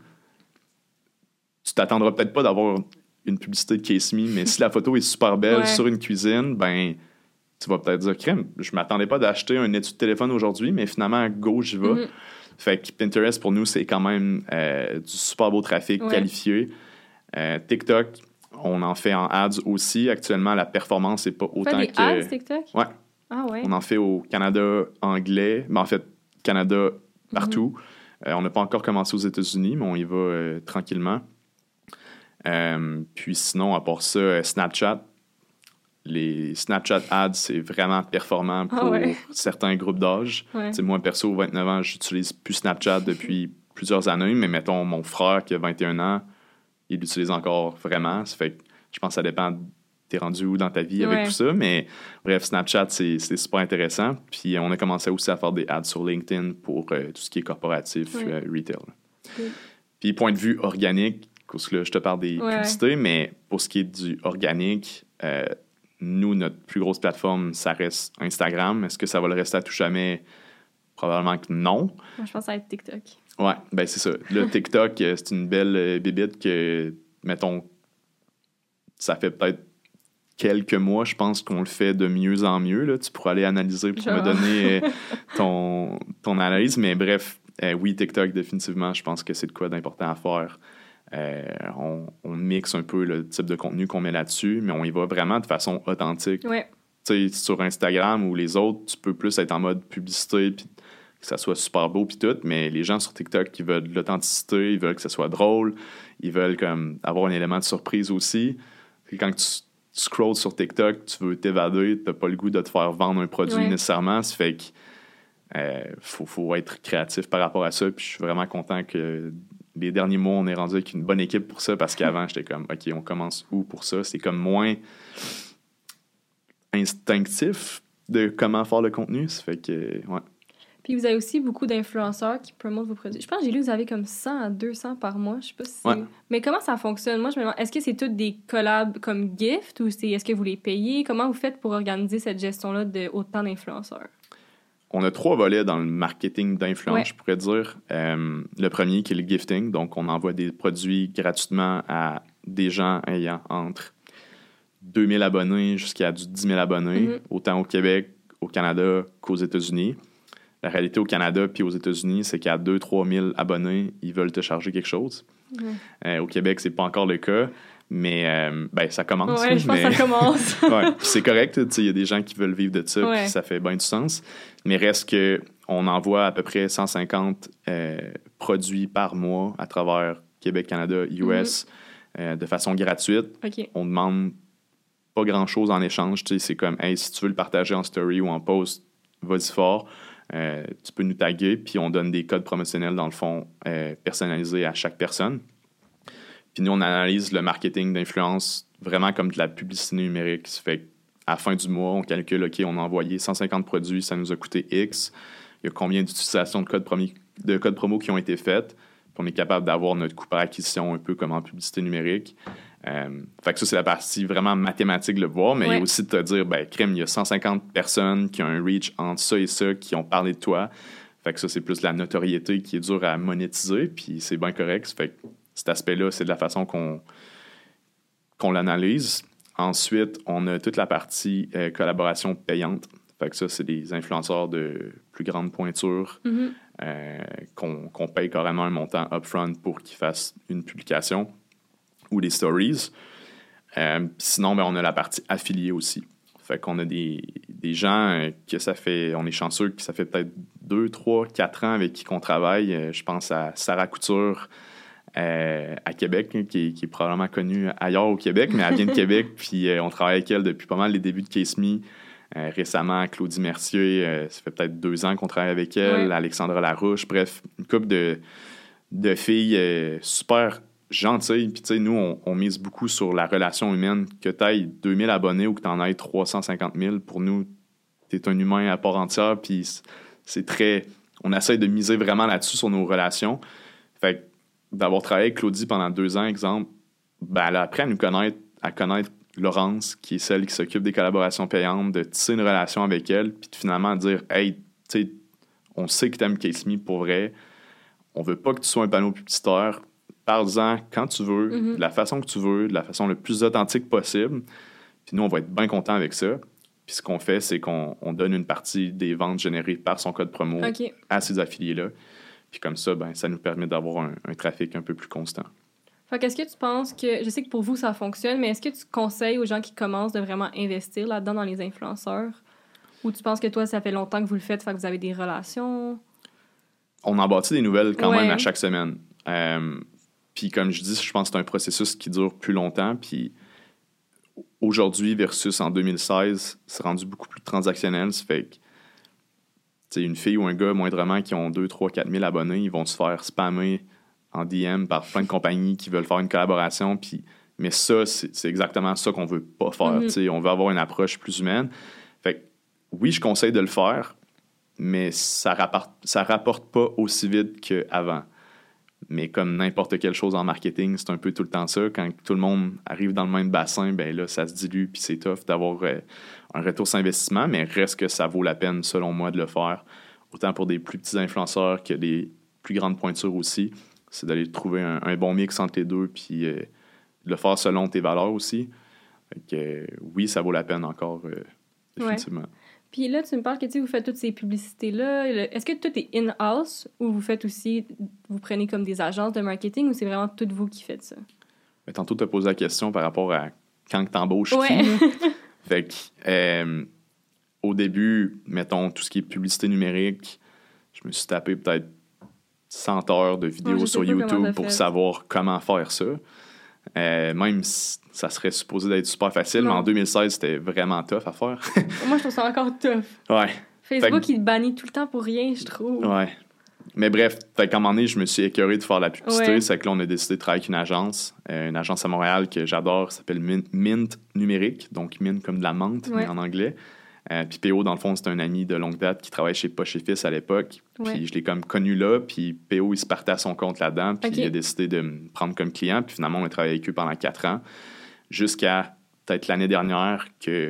Tu t'attendras peut-être pas d'avoir une publicité de Case Me, mais si la photo est super belle ouais. sur une cuisine, ben tu vas peut-être dire, crème, je m'attendais pas d'acheter un étui de téléphone aujourd'hui, mais finalement, go, j'y vais. Mm-hmm. Fait que Pinterest, pour nous, c'est quand même euh, du super beau trafic ouais. qualifié. Euh, TikTok, on en fait en ads aussi. Actuellement, la performance n'est pas autant des que... ads TikTok? Ouais. Ah ouais? On en fait au Canada anglais, mais en fait, Canada partout. Mm-hmm. Euh, on n'a pas encore commencé aux États-Unis, mais on y va euh, tranquillement. Euh, puis sinon, à part ça, Snapchat. Les Snapchat ads, c'est vraiment performant pour ah ouais. certains groupes d'âge. Ouais. Moi, perso, vingt-neuf ans, j'utilise plus Snapchat depuis plusieurs années, mais mettons, mon frère qui a vingt et un ans, il l'utilise encore vraiment. Ça fait que je pense que ça dépend, t'es rendu où dans ta vie avec ouais. tout ça. Mais bref, Snapchat, c'est, c'est super intéressant. Puis on a commencé aussi à faire des ads sur LinkedIn pour euh, tout ce qui est corporatif, ouais. euh, retail. Ouais. Puis point de vue organique, parce que là, je te parle des ouais. publicités, mais pour ce qui est du organique, euh, nous, notre plus grosse plateforme, ça reste Instagram. Est-ce que ça va le rester à tout jamais? Probablement que non. Moi, je pense que ça va être TikTok. Ouais, ben c'est ça. Le TikTok, c'est une belle bébite que, mettons, ça fait peut-être quelques mois, je pense qu'on le fait de mieux en mieux. Là. Tu pourras aller analyser pour Genre. me donner ton, ton analyse. Mais bref, euh, oui, TikTok, définitivement, je pense que c'est de quoi d'important à faire. Euh, on, on mixe un peu le type de contenu qu'on met là-dessus, mais on y va vraiment de façon authentique. Ouais. Tu sais, sur Instagram ou les autres, tu peux plus être en mode publicité puis que ça soit super beau puis tout, mais les gens sur TikTok, ils veulent de l'authenticité, ils veulent que ça soit drôle, ils veulent comme avoir un élément de surprise aussi. Et quand tu, tu scrolls sur TikTok, tu veux t'évader, t'as pas le goût de te faire vendre un produit ouais. nécessairement, ça fait que euh, faut, faut être créatif par rapport à ça, puis je suis vraiment content que les derniers mois, on est rendu avec une bonne équipe pour ça, parce qu'avant, j'étais comme, OK, on commence où pour ça? C'est comme moins instinctif de comment faire le contenu. Ça fait que, ouais. Puis vous avez aussi beaucoup d'influenceurs qui promotent vos produits. Je pense que j'ai lu que vous avez comme cent à deux cents par mois. Je sais pas si c'est... Ouais. Mais comment ça fonctionne? Moi, je me demande, est-ce que c'est toutes des collabs comme gift ou c'est, est-ce que vous les payez? Comment vous faites pour organiser cette gestion-là de autant d'influenceurs? On a trois volets dans le marketing d'influence, ouais. je pourrais dire. Euh, le premier, qui est le gifting. Donc, on envoie des produits gratuitement à des gens ayant entre deux mille abonnés jusqu'à du dix mille abonnés, mm-hmm. autant au Québec, au Canada qu'aux États-Unis. La réalité au Canada puis aux États-Unis, c'est qu'à deux à trois mille abonnés, ils veulent te charger quelque chose. Mm-hmm. Euh, au Québec, c'est pas encore le cas. Mais euh, ben, ça commence. Oui, je pense mais... que ça commence. ouais, c'est correct. Il y a des gens qui veulent vivre de ça, ouais. puis ça fait bien du sens. Mais reste qu'on envoie à peu près cent cinquante euh, produits par mois à travers Québec, Canada, U S, mm-hmm. euh, de façon gratuite. Okay. On demande pas grand-chose en échange. C'est comme, hey, si tu veux le partager en story ou en post, vas-y fort. Euh, tu peux nous taguer, puis on donne des codes promotionnels, dans le fond, euh, personnalisés à chaque personne. Puis nous, on analyse le marketing d'influence vraiment comme de la publicité numérique. Ça fait qu'à la fin du mois, on calcule, OK, on a envoyé cent cinquante produits, ça nous a coûté X. Il y a combien d'utilisations de codes, promi- de codes promo qui ont été faites. on est capable d'avoir notre coût par acquisition un peu comme en publicité numérique. Euh, fait que ça, c'est la partie vraiment mathématique de le voir, mais ouais. il y a aussi de te dire, ben, crème, il y a cent cinquante personnes qui ont un reach entre ça et ça, qui ont parlé de toi. Fait que ça, c'est plus la notoriété qui est dure à monétiser, puis c'est bien correct. Fait que cet aspect-là, c'est de la façon qu'on, qu'on l'analyse. Ensuite, on a toute la partie euh, collaboration payante. Fait que ça, c'est des influenceurs de plus grande pointure mm-hmm. euh, qu'on, qu'on paye carrément un montant upfront pour qu'ils fassent une publication ou des stories. Euh, sinon, ben, on a la partie affiliée aussi. Fait qu'on a des, des gens euh, que ça fait... On est chanceux que ça fait peut-être deux, trois, quatre ans avec qui on travaille. Euh, je pense à Sarah Couture euh, à Québec, qui est, qui est probablement connue ailleurs au Québec, mais elle vient de Québec, puis euh, on travaille avec elle depuis pas mal les débuts de Case Me. Euh, récemment, Claudie Mercier, euh, ça fait peut-être deux ans qu'on travaille avec elle. Ouais. Alexandra Larouche, bref, une couple de, de filles euh, super gentilles. Puis, tu sais, nous, on, on mise beaucoup sur la relation humaine. Que tu ailles deux mille abonnés ou que tu en ailles trois cent cinquante mille, pour nous, tu es un humain à part entière. Puis, c'est très. On essaie de miser vraiment là-dessus sur nos relations. Fait que d'avoir travaillé avec Claudie pendant deux ans, exemple, ben, elle a appris à nous connaître, à connaître Laurence, qui est celle qui s'occupe des collaborations payantes, de tisser une relation avec elle, puis de finalement dire « Hey, tu sais, on sait que t'aimes Case Me pour vrai, on veut pas que tu sois un panneau publicitaire, parle-en quand tu veux, mm-hmm. de la façon que tu veux, de la façon le plus authentique possible, puis nous, on va être bien contents avec ça. » Puis ce qu'on fait, c'est qu'on on donne une partie des ventes générées par son code promo okay. à ces affiliés-là, puis comme ça, ben, ça nous permet d'avoir un, un trafic un peu plus constant. Fait qu'est-ce que tu penses que... Je sais que pour vous, ça fonctionne, mais est-ce que tu conseilles aux gens qui commencent de vraiment investir là-dedans dans les influenceurs? Ou tu penses que toi, ça fait longtemps que vous le faites, fait que vous avez des relations? On en bâtit des nouvelles quand ouais. même à chaque semaine. Euh, puis comme je dis, je pense que c'est un processus qui dure plus longtemps. Puis aujourd'hui versus en deux mille seize, c'est rendu beaucoup plus transactionnel. Ça fait que tu sais, une fille ou un gars, moindrement, qui ont deux, trois, quatre mille abonnés, ils vont se faire spammer en D M par plein de compagnies qui veulent faire une collaboration. Puis, mais ça, c'est, c'est exactement ça qu'on veut pas faire. Mm-hmm. On veut avoir une approche plus humaine. Fait que, oui, je conseille de le faire, mais ça rapporte, ça rapporte pas aussi vite qu'avant. Mais comme n'importe quelle chose en marketing, c'est un peu tout le temps ça. Quand tout le monde arrive dans le même bassin, ben là, ça se dilue, puis c'est tough d'avoir euh, un retour sur investissement, mais reste que ça vaut la peine, selon moi, de le faire. Autant pour des plus petits influenceurs que des plus grandes pointures aussi. C'est d'aller trouver un, un bon mix entre les deux, puis euh, de le faire selon tes valeurs aussi. Fait que, euh, oui, ça vaut la peine encore, euh, effectivement. Ouais. Puis là, tu me parles que tu sais, vous faites toutes ces publicités-là. Est-ce que tout est in-house ou vous faites aussi, vous prenez comme des agences de marketing ou c'est vraiment toutes vous qui faites ça? Mais tantôt, tu as posé la question par rapport à quand tu embauches ouais. qui. Fait que, euh, au début, mettons, tout ce qui est publicité numérique, je me suis tapé peut-être cent heures de vidéos ouais, sur YouTube pour savoir comment faire ça. Euh, même si ça serait supposé d'être super facile, non. mais en deux mille seize, c'était vraiment tough à faire. Moi, je trouve ça encore tough. Ouais. Facebook, que... il te bannit tout le temps pour rien, je trouve. Ouais. Mais bref, fait qu'à un moment donné, je me suis écœuré de faire de la publicité. Ouais. C'est que là, on a décidé de travailler avec une agence, euh, une agence à Montréal que j'adore, qui s'appelle Mint, Mint Numérique, donc Mint comme de la menthe, ouais. mais en anglais. Euh, puis P O, dans le fond, c'est un ami de longue date qui travaillait chez Poche et Fils à l'époque. Puis ouais. je l'ai comme connu là. Puis P O, il se partait à son compte là-dedans. Puis okay. il a décidé de me prendre comme client. Puis finalement, on a travaillé avec eux pendant quatre ans. Jusqu'à peut-être l'année dernière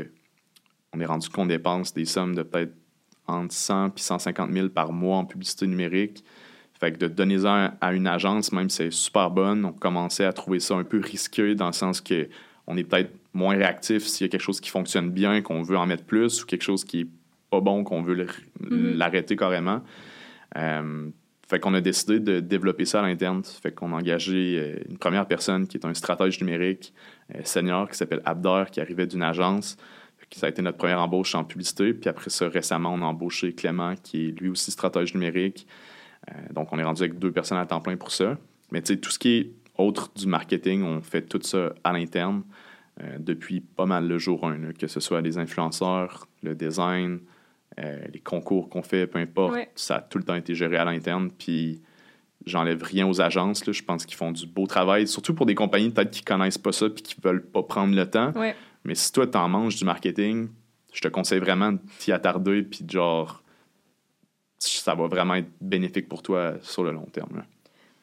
qu'on est rendu qu'on dépense des sommes de peut-être entre cent et cent cinquante mille par mois en publicité numérique. Fait que de donner ça à une agence, même si c'est super bonne, on commençait à trouver ça un peu risqué dans le sens que on est peut-être moins réactif s'il y a quelque chose qui fonctionne bien, qu'on veut en mettre plus, ou quelque chose qui est pas bon, qu'on veut le, mm-hmm. l'arrêter carrément. Euh, fait qu'on a décidé de développer ça à l'interne. Fait qu'on a engagé euh, une première personne qui est un stratège numérique euh, senior qui s'appelle Abder, qui arrivait d'une agence. Fait que ça a été notre première embauche en publicité. Puis après ça, récemment, on a embauché Clément, qui est lui aussi stratège numérique. Euh, donc, on est rendu avec deux personnes à temps plein pour ça. Mais tu sais, tout ce qui est autre du marketing, on fait tout ça à l'interne euh, depuis pas mal le jour un, là, que ce soit les influenceurs, le design, euh, les concours qu'on fait, peu importe, ouais. ça a tout le temps été géré à l'interne. Puis j'enlève rien aux agences, là, je pense qu'ils font du beau travail, surtout pour des compagnies peut-être qui connaissent pas ça puis qui veulent pas prendre le temps. Ouais. Mais si toi, t'en manges du marketing, je te conseille vraiment de t'y attarder puis de genre, ça va vraiment être bénéfique pour toi sur le long terme, là.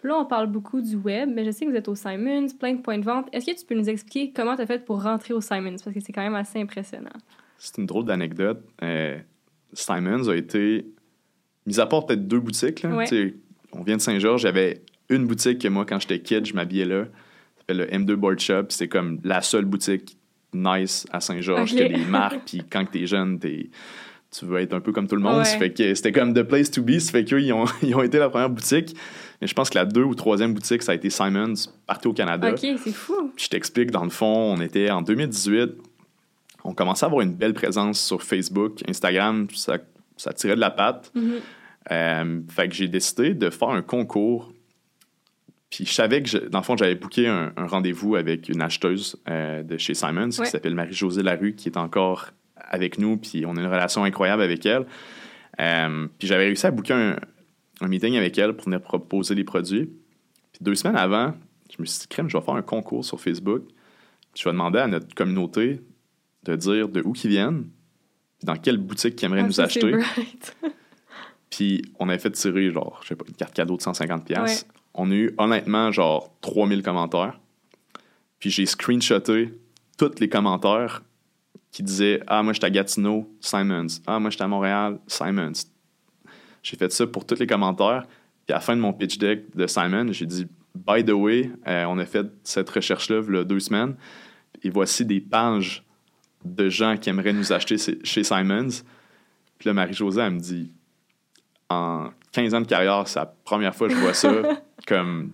Là, on parle beaucoup du web, mais je sais que vous êtes au Simons, plein de points de vente. Est-ce que tu peux nous expliquer comment tu as fait pour rentrer au Simons? Parce que c'est quand même assez impressionnant. C'est une drôle d'anecdote. Euh, Simons a été, mis à part peut-être deux boutiques, là, ouais. On vient de Saint-Georges, j'avais une boutique que moi, quand j'étais kid, je m'habillais là. Ça s'appelle le M deux Board Shop. C'est comme la seule boutique nice à Saint-Georges okay. que les marques. Puis quand t'es jeune, t'es, tu veux être un peu comme tout le monde. Ouais. Ça fait que c'était comme the place to be. Ça fait qu'eux, ils ont, ils ont été la première boutique. Mais je pense que la deux ou troisième boutique, ça a été Simons, partout au Canada. OK, c'est fou. Puis je t'explique, dans le fond, on était en deux mille dix-huit. On commençait à avoir une belle présence sur Facebook. Instagram, ça, ça tirait de la patte. Mm-hmm. Euh, fait que j'ai décidé de faire un concours. Puis je savais que, je, dans le fond, j'avais booké un, un rendez-vous avec une acheteuse euh, de chez Simons ouais. qui s'appelle Marie-Josée Larue, qui est encore avec nous, puis on a une relation incroyable avec elle. Euh, puis j'avais réussi à booker un, un meeting avec elle pour venir proposer les produits. Puis deux semaines avant, je me suis dit, crème, je vais faire un concours sur Facebook. Je vais demander à notre communauté de dire de où ils viennent, puis dans quelle boutique ils aimeraient ah, nous acheter. Puis on avait fait tirer, genre, je sais pas, une carte cadeau de cent cinquante dollars. Ouais. On a eu, honnêtement, genre, trois mille commentaires. Puis j'ai screenshoté tous les commentaires qui disaient « Ah, moi, j'étais à Gatineau, Simons. Ah, moi, j'étais à Montréal, Simons. » J'ai fait ça pour tous les commentaires. Puis à la fin de mon pitch deck de Simons, j'ai dit « By the way, euh, on a fait cette recherche-là il y a deux semaines. Et voici des pages de gens qui aimeraient nous acheter chez Simons. » Puis là, Marie-Josée, elle me dit « En quinze ans de carrière, c'est la première fois que je vois ça. Comme,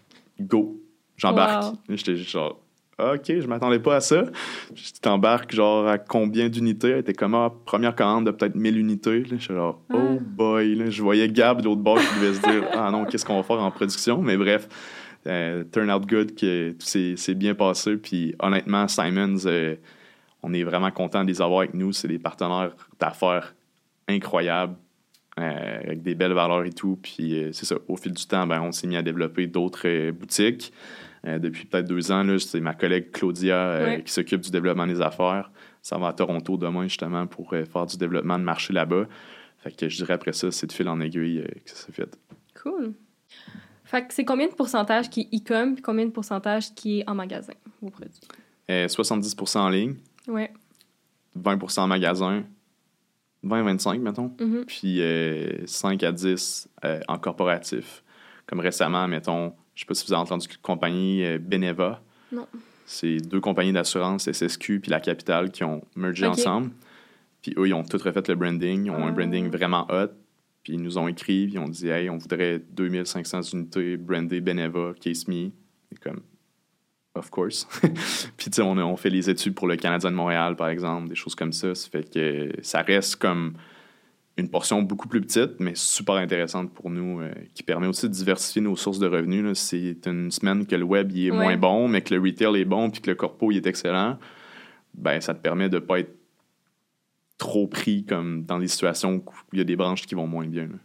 go, j'embarque. Wow. » J'étais genre « OK, je m'attendais pas à ça. » Je t'embarque genre à combien d'unités? Elle était comme, ah, première commande de peut-être mille unités. J'étais genre « Oh boy. » Là, je voyais Gab de l'autre bord qui devait se dire « Ah non, qu'est-ce qu'on va faire en production? » Mais bref, euh, turn out good, que c'est, c'est bien passé. Puis honnêtement, Simons, euh, on est vraiment content de les avoir avec nous. C'est des partenaires d'affaires incroyables. Euh, avec des belles valeurs et tout. Puis euh, c'est ça, au fil du temps, ben, on s'est mis à développer d'autres euh, boutiques. Euh, depuis peut-être deux ans, là, c'est ma collègue Claudia euh, ouais. qui s'occupe du développement des affaires. Ça va à Toronto demain, justement, pour euh, faire du développement de marché là-bas. Fait que je dirais après ça, c'est de fil en aiguille euh, que ça s'est fait. Cool. Fait que c'est combien de pourcentage qui est e-com puis combien de pourcentage qui est en magasin, vos produits? Euh, soixante-dix pour cent en ligne. Ouais. vingt pour cent en magasin. vingt à vingt-cinq, mettons. Mm-hmm. Puis euh, cinq à dix euh, en corporatif. Comme récemment, mettons, je sais pas si vous avez entendu la compagnie euh, Beneva. Non. C'est deux compagnies d'assurance, S S Q puis La Capitale, qui ont mergé okay. ensemble. Puis eux, ils ont tout refait le branding. Ils ont ah. un branding vraiment hot. Puis ils nous ont écrit, puis ils ont dit « Hey, on voudrait deux mille cinq cents unités brandées Beneva, Case Me. » Et comme... Of course. Puis, tu sais, on, on fait les études pour le Canadien de Montréal, par exemple, des choses comme ça. Ça fait que ça reste comme une portion beaucoup plus petite, mais super intéressante pour nous, euh, qui permet aussi de diversifier nos sources de revenus. Là. C'est une semaine que le web il est ouais. moins bon, mais que le retail est bon, puis que le corpo il est excellent. Ben, ça te permet de ne pas être trop pris comme dans des situations où il y a des branches qui vont moins bien. Là.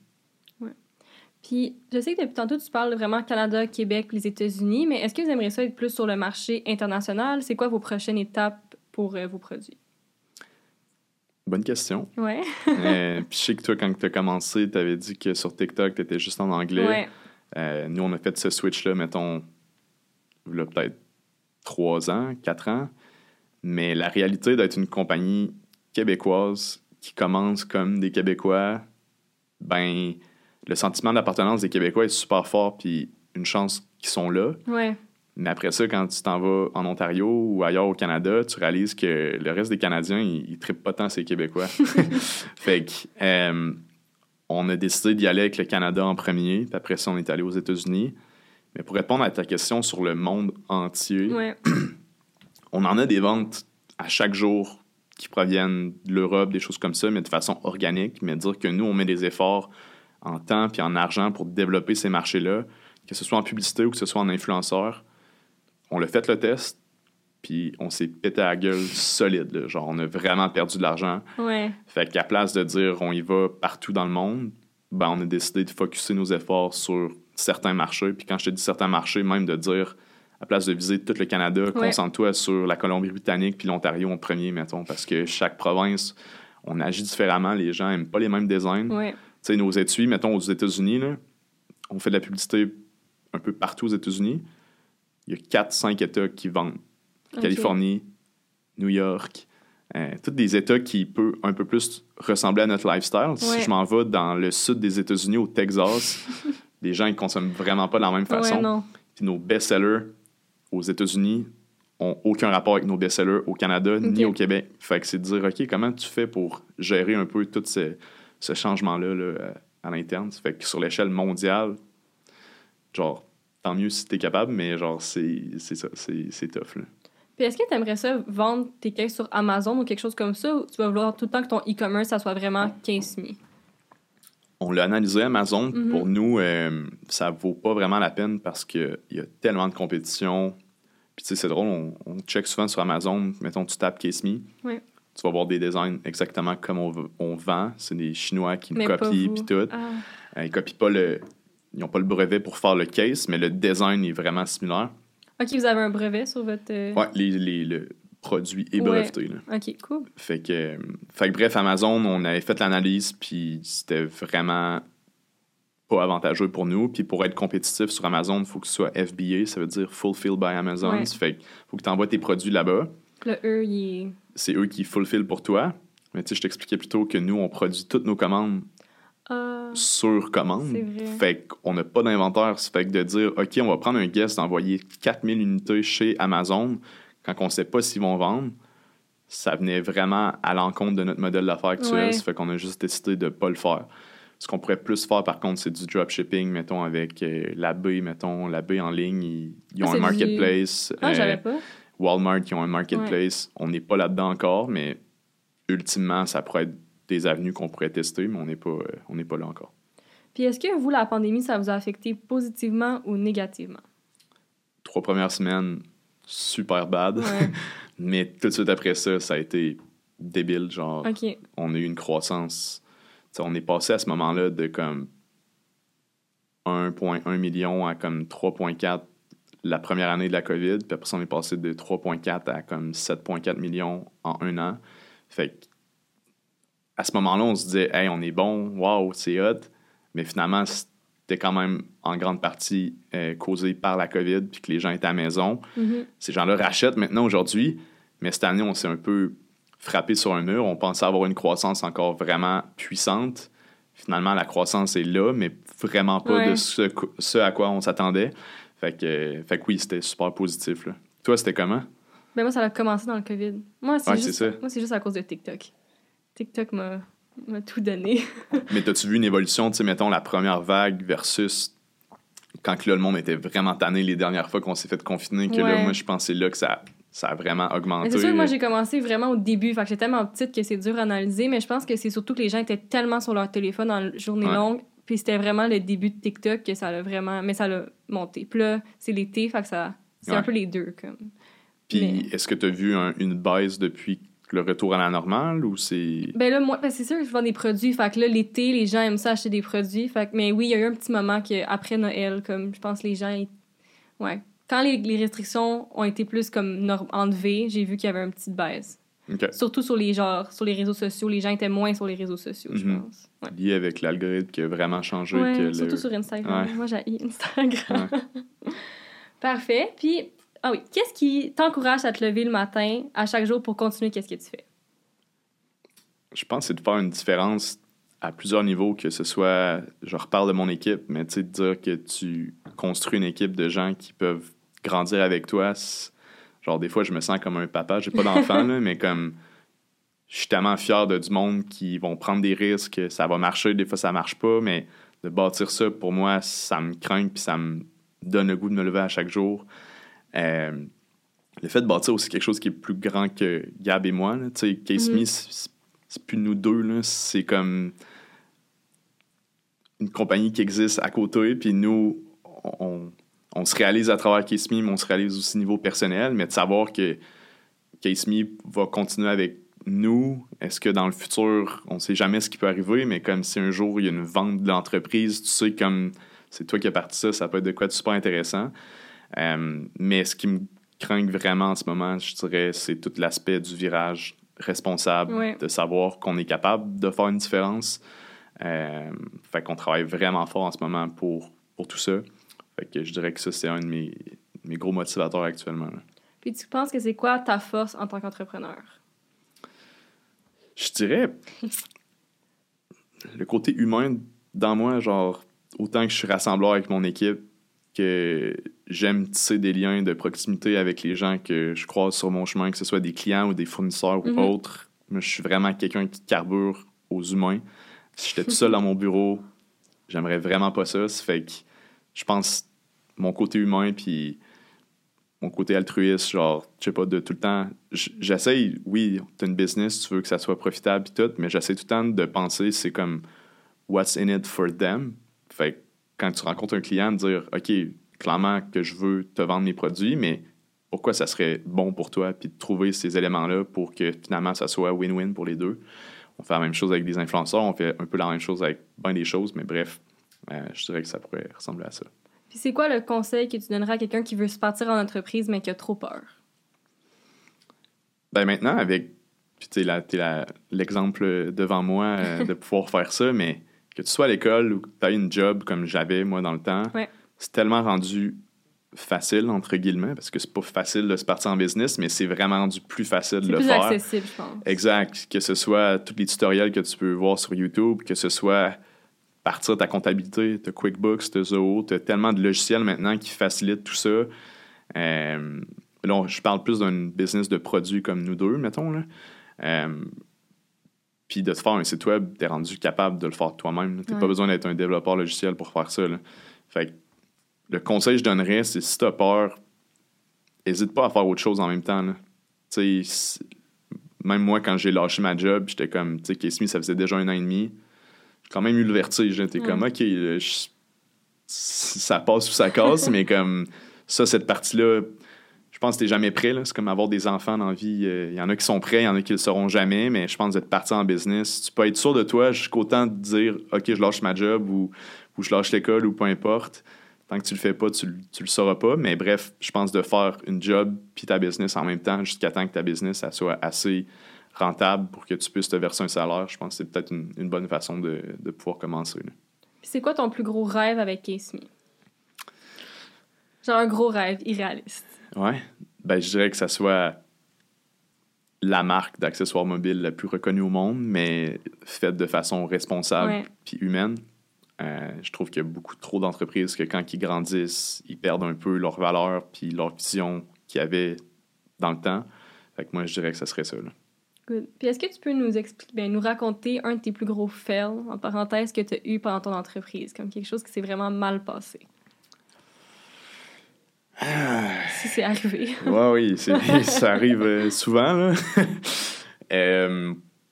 Puis, je sais que depuis tantôt, tu parles vraiment Canada, Québec, les États-Unis, mais est-ce que vous aimeriez ça être plus sur le marché international? C'est quoi vos prochaines étapes pour euh, vos produits? Bonne question. Ouais. euh, puis je sais que toi, quand tu as commencé, tu avais dit que sur TikTok, tu étais juste en anglais. Ouais. Euh, nous, on a fait ce switch-là, mettons, là, peut-être trois ans, quatre ans. Mais la réalité d'être une compagnie québécoise qui commence comme des Québécois, ben... le sentiment d'appartenance des Québécois est super fort, puis une chance qu'ils sont là. Ouais. Mais après ça, quand tu t'en vas en Ontario ou ailleurs au Canada, tu réalises que le reste des Canadiens, ils, ils trippent pas tant ces Québécois. Fait que, euh, on a décidé d'y aller avec le Canada en premier, puis après ça, on est allé aux États-Unis. Mais pour répondre à ta question sur le monde entier, ouais. on en a des ventes à chaque jour qui proviennent de l'Europe, des choses comme ça, mais de façon organique. Mais dire que nous, on met des efforts en temps puis en argent pour développer ces marchés-là, que ce soit en publicité ou que ce soit en influenceur. On l'a fait le test, puis on s'est pété à la gueule solide. Là. Genre, on a vraiment perdu de l'argent. Ouais. Fait qu'à place de dire on y va partout dans le monde, ben on a décidé de focusser nos efforts sur certains marchés. Puis quand je te dis certains marchés, même de dire, à place de viser tout le Canada, ouais. concentre-toi sur la Colombie-Britannique puis l'Ontario en premier, mettons, parce que chaque province, on agit différemment. Les gens n'aiment pas les mêmes designs. Ouais. Tu sais, nos étuis, mettons, aux États-Unis, là, on fait de la publicité un peu partout aux États-Unis. Il y a quatre cinq États qui vendent. Okay. Californie, New York, euh, tous des États qui peuvent un peu plus ressembler à notre lifestyle. Ouais. Si je m'en vais dans le sud des États-Unis, au Texas, les gens ne consomment vraiment pas de la même façon. Ouais, non. Puis nos best-sellers aux États-Unis n'ont aucun rapport avec nos best-sellers au Canada okay. ni au Québec. Fait que c'est de dire, OK, comment tu fais pour gérer un peu tout ce, ce changement-là là, à l'interne? Fait que sur l'échelle mondiale, genre, tant mieux si t'es capable, mais genre, c'est, c'est ça, c'est, c'est tough, là. Puis est-ce que tu aimerais ça vendre tes caisses sur Amazon ou quelque chose comme ça, ou tu vas vouloir tout le temps que ton e-commerce, ça soit vraiment Caseme? On l'a analysé Amazon. Mm-hmm. Pour nous, euh, ça vaut pas vraiment la peine parce qu'il y a tellement de compétition. Puis tu sais, c'est drôle, on, on check souvent sur Amazon, mettons, tu tapes Caseme, oui. tu vas voir des designs exactement comme on, on vend. C'est des Chinois qui nous copient, puis tout. Ah. Euh, ils copient pas le... Ils n'ont pas le brevet pour faire le case, mais le design est vraiment similaire. OK, vous avez un brevet sur votre... Euh... Oui, les, les, le produit est breveté. Ouais. Là. OK, cool. Fait que, fait que, bref, Amazon, on avait fait l'analyse, puis c'était vraiment pas avantageux pour nous. Puis pour être compétitif sur Amazon, il faut que ce soit F B A, ça veut dire Fulfilled by Amazon. Ouais. Ça fait qu'il faut que tu envoies tes produits là-bas. Le E, il est... C'est eux qui fulfill pour toi. Mais tu sais, je t'expliquais plus tôt que nous, on produit toutes nos commandes Uh, sur commande. C'est vrai. Fait qu'on n'a pas d'inventaire. Ça fait que de dire, OK, on va prendre un guest, d'envoyer quatre mille unités chez Amazon, quand on ne sait pas s'ils vont vendre, ça venait vraiment à l'encontre de notre modèle d'affaires actuel. Ouais. Ça fait qu'on a juste décidé de ne pas le faire. Ce qu'on pourrait plus faire, par contre, c'est du dropshipping, mettons, avec euh, la B, mettons, la B en ligne. Ils, ils ont ah, un marketplace. Du... Ah, euh, j'avais pas. Walmart, ils ont un marketplace. Ouais. On n'est pas là-dedans encore, mais ultimement, ça pourrait être des avenues qu'on pourrait tester, mais on n'est pas, euh, on n'est pas là encore. Puis est-ce que vous, la pandémie, ça vous a affecté positivement ou négativement? Trois premières semaines, super bad. Ouais. Mais tout de suite après ça, ça a été débile. Genre, okay. On a eu une croissance. T'sais, on est passé à ce moment-là de comme un virgule un million à comme trois virgule quatre la première année de la COVID. Puis après ça, on est passé de trois virgule quatre à comme sept virgule quatre millions en un an. Fait que à ce moment-là, on se disait, hey, on est bon, wow, c'est hot. Mais finalement, c'était quand même en grande partie euh, causé par la COVID puis que les gens étaient à la maison. Mm-hmm. Ces gens-là rachètent maintenant aujourd'hui, mais cette année, on s'est un peu frappé sur un mur. On pensait avoir une croissance encore vraiment puissante. Finalement, la croissance est là, mais vraiment pas ouais. de ce, ce à quoi on s'attendait. Fait que, fait que oui, c'était super positif, là. Toi, c'était comment? Ben moi, ça a commencé dans le COVID. Moi, c'est, ouais, juste, c'est ça. Moi, c'est juste à cause de TikTok. TikTok m'a, m'a tout donné. Mais t'as-tu vu une évolution, tu sais, mettons, la première vague versus quand là, le monde était vraiment tanné les dernières fois qu'on s'est fait confiner, que ouais. là, moi, je pensais là que ça, ça a vraiment augmenté. Mais c'est sûr que moi, j'ai commencé vraiment au début. Fait que j'étais tellement petite que c'est dur à analyser, mais je pense que c'est surtout que les gens étaient tellement sur leur téléphone en journée ouais. longue, puis c'était vraiment le début de TikTok que ça l'a vraiment... Mais ça l'a monté. Puis là, c'est l'été, fait que ça... C'est ouais. un peu les deux, comme... Puis mais... est-ce que t'as vu un, une baisse depuis le retour à la normale ou c'est... Ben là, moi, ben c'est sûr que je vends des produits. Fait que là, l'été, les gens aiment ça acheter des produits. Fait que, mais oui, il y a eu un petit moment qu'après Noël, comme je pense les gens... Ils... Ouais. Quand les, les restrictions ont été plus comme norm- enlevées, j'ai vu qu'il y avait une petite baisse. Okay. Surtout sur les, genre, sur les réseaux sociaux. Les gens étaient moins sur les réseaux sociaux, mm-hmm. je pense. Ouais. Lié avec l'algorithme qui a vraiment changé. Ouais, que surtout le... sur Instagram. Ouais. Moi, j'ai Instagram. Ouais. Parfait. Puis, ah oui, qu'est-ce qui t'encourage à te lever le matin, à chaque jour, pour continuer? Qu'est-ce que tu fais? Je pense que c'est de faire une différence à plusieurs niveaux, que ce soit, je reparle de mon équipe, mais tu sais, de dire que tu construis une équipe de gens qui peuvent grandir avec toi. Genre, des fois, je me sens comme un papa. J'ai pas d'enfant, là, mais comme je suis tellement fier de du monde qui vont prendre des risques, ça va marcher, des fois, ça marche pas, mais de bâtir ça, pour moi, ça me craint puis ça me donne le goût de me lever à chaque jour. Euh, le fait de bâtir aussi quelque chose qui est plus grand que Gab et moi, tu sais, Caseme, mm-hmm. c'est, c'est plus nous deux, là, c'est comme une compagnie qui existe à côté, puis nous, on, on se réalise à travers Caseme, mais on se réalise aussi au niveau personnel, mais de savoir que Caseme va continuer avec nous, est-ce que dans le futur, on sait jamais ce qui peut arriver, mais comme si un jour il y a une vente de l'entreprise, tu sais, comme c'est toi qui as parti ça, ça peut être de quoi de super intéressant. Euh, mais ce qui me craint vraiment en ce moment, je dirais, c'est tout l'aspect du virage responsable, ouais. de savoir qu'on est capable de faire une différence. Euh, fait qu'on travaille vraiment fort en ce moment pour, pour tout ça. Fait que je dirais que ça, c'est un de mes, mes gros motivateurs actuellement. Là. Puis tu penses que c'est quoi ta force en tant qu'entrepreneur? Je dirais le côté humain dans moi, genre, autant que je suis rassembleur avec mon équipe, que j'aime tisser des liens de proximité avec les gens que je croise sur mon chemin, que ce soit des clients ou des fournisseurs mm-hmm. ou autres. Moi, je suis vraiment quelqu'un qui carbure aux humains. Si j'étais tout seul dans mon bureau, j'aimerais vraiment pas ça. Ça fait que je pense mon côté humain puis mon côté altruiste, genre, je sais pas, de tout le temps... J'essaye, oui, t'as une business, tu veux que ça soit profitable et tout, mais j'essaie tout le temps de penser, c'est comme « what's in it for them ». Fait que quand tu rencontres un client, de dire « OK, clairement que je veux te vendre mes produits, mais pourquoi ça serait bon pour toi? » Puis de trouver ces éléments-là pour que finalement, ça soit win-win pour les deux. On fait la même chose avec des influenceurs, on fait un peu la même chose avec bien des choses, mais bref, euh, je dirais que ça pourrait ressembler à ça. Puis c'est quoi le conseil que tu donnerais à quelqu'un qui veut se partir en entreprise, mais qui a trop peur? Ben maintenant, avec, puis tu sais, t'es la, l'exemple devant moi euh, de pouvoir faire ça, mais que tu sois à l'école ou que tu aies une job comme j'avais, moi, dans le temps, ouais. c'est tellement rendu facile, entre guillemets, parce que c'est pas facile de se partir en business, mais c'est vraiment rendu plus facile c'est de le plus faire. C'est plus accessible, je pense. Exact. Que ce soit tous les tutoriels que tu peux voir sur YouTube, que ce soit partir ta comptabilité, t'as QuickBooks, t'as Zoho, t'as tellement de logiciels maintenant qui facilitent tout ça. Euh, là, je parle plus d'un business de produits comme nous deux, mettons, là. Euh, Puis de te faire un site web, t'es rendu capable de le faire toi-même. T'as ouais. pas besoin d'être un développeur logiciel pour faire ça. Là. Fait que le conseil que je donnerais, c'est si t'as peur, n'hésite pas à faire autre chose en même temps. Tu sais, même moi, quand j'ai lâché ma job, j'étais comme, tu sais, K-Smith, ça faisait déjà un an et demi. J'ai quand même eu le vertige. T'es ouais. comme, OK, je, ça passe ou ça casse, mais comme ça, cette partie-là, je pense que t'es jamais prêt. Là. C'est comme avoir des enfants dans la vie. Il euh, y en a qui sont prêts, il y en a qui le seront jamais, mais je pense d'être parti en business. Tu peux être sûr de toi jusqu'au temps de dire « OK, je lâche ma job » ou, ou « je lâche l'école » ou peu importe. Tant que tu le fais pas, tu, tu le sauras pas. Mais bref, je pense de faire une job puis ta business en même temps jusqu'à temps que ta business elle soit assez rentable pour que tu puisses te verser un salaire. Je pense que c'est peut-être une, une bonne façon de, de pouvoir commencer. Là. Puis c'est quoi ton plus gros rêve avec K-Smith? Genre un gros rêve irréaliste. Ouais, ben je dirais que ça soit la marque d'accessoires mobiles la plus reconnue au monde, mais faite de façon responsable ouais. puis humaine. Euh, je trouve qu'il y a beaucoup trop d'entreprises que quand ils grandissent, ils perdent un peu leur valeur puis leur vision qu'ils avaient dans le temps. Fait que moi, je dirais que ça serait ça. Là. Good. Puis est-ce que tu peux nous expliquer, ben, nous raconter un de tes plus gros fails, en parenthèse, que tu as eu pendant ton entreprise, comme quelque chose qui s'est vraiment mal passé? Si c'est arrivé. Ouais, oui, c'est, ça arrive souvent. Là. euh,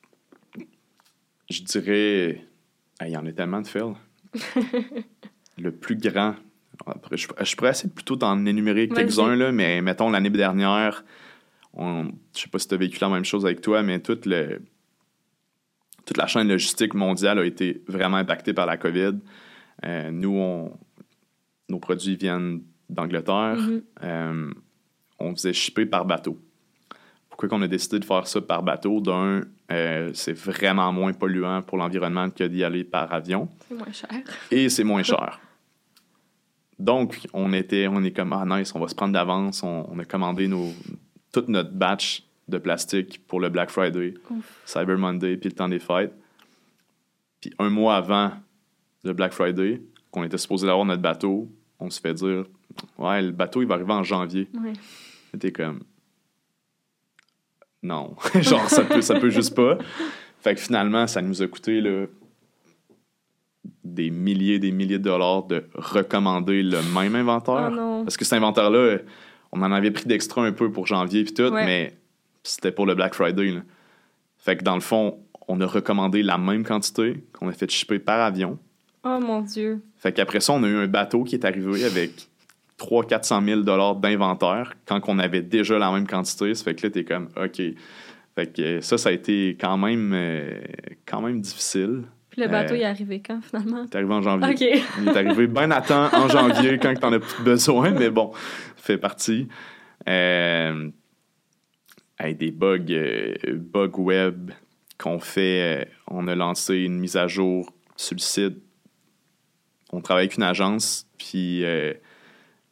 je dirais... Il y en a tellement de fails. Le plus grand... Après, je, je pourrais essayer plutôt d'en énumérer quelques-uns, là, mais mettons, l'année dernière, on, je sais pas si tu as vécu la même chose avec toi, mais toute, le, toute la chaîne logistique mondiale a été vraiment impactée par la COVID. Euh, nous, on, nos produits viennent d'Angleterre. Mm-hmm. Euh, on faisait shipper par bateau. Pourquoi qu'on a décidé de faire ça par bateau? D'un, euh, c'est vraiment moins polluant pour l'environnement que d'y aller par avion. C'est moins cher. Et c'est moins cher. Donc, on était, on est comme, ah nice, on va se prendre d'avance. On, on a commandé nos, toute notre batch de plastique pour le Black Friday, Ouf. Cyber Monday, puis le temps des fêtes. Puis un mois avant le Black Friday, qu'on était supposé avoir notre bateau, on se fait dire, ouais, le bateau, il va arriver en janvier. Ouais. C'était comme, non, genre, ça peut, ça peut juste pas. Fait que finalement, ça nous a coûté, là, des milliers, des milliers de dollars de recommander le même inventaire. Oh non. Parce que cet inventaire-là, on en avait pris d'extra un peu pour janvier puis tout, ouais. mais c'était pour le Black Friday. Là. Fait que dans le fond, on a recommandé la même quantité qu'on a fait shipper par avion. Oh mon Dieu. Fait qu'après ça, on a eu un bateau qui est arrivé avec trois cents à quatre cent mille dollars d'inventaire quand on avait déjà la même quantité. Ça fait que là, t'es comme, OK. Fait que ça, ça a été quand même, euh, quand même difficile. Puis le bateau, euh, il est arrivé quand, finalement? Il est arrivé en janvier. OK. Il est arrivé bien à temps en janvier quand t'en as plus besoin, mais bon, ça fait partie. Euh, hey, des bugs, euh, bugs web qu'on fait. Euh, on a lancé une mise à jour sur le site. On travaille avec une agence, puis... Euh,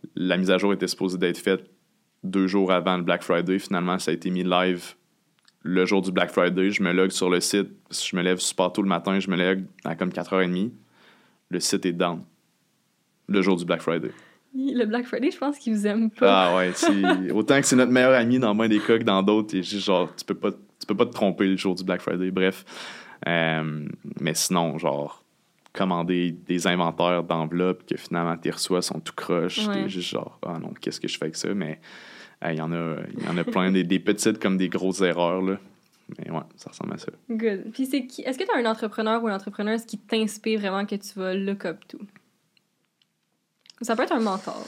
la mise à jour était supposée d'être faite deux jours avant le Black Friday. Finalement, ça a été mis live le jour du Black Friday. Je me log sur le site. Je me lève super tôt le matin. Je me lève à comme quatre heures trente. Le site est down. Le jour du Black Friday. Le Black Friday, je pense qu'ils vous aiment pas. Ah ouais, c'est... autant que c'est notre meilleur ami dans bien des cas que dans d'autres. Et genre, tu peux pas, tu peux pas te tromper le jour du Black Friday. Bref. Euh, mais sinon, genre, commander des inventaires d'enveloppes que finalement tu reçois sont tout croche. Ouais. T'es juste genre, ah non, qu'est-ce que je fais avec ça? Mais il euh, y, en a, y en a plein, des, des petites comme des grosses erreurs, là. Mais ouais, ça ressemble à ça. Good. Puis c'est qui... Est-ce que tu as un entrepreneur ou une entrepreneuse qui t'inspire vraiment que tu vas look up to? Ça peut être un mentor.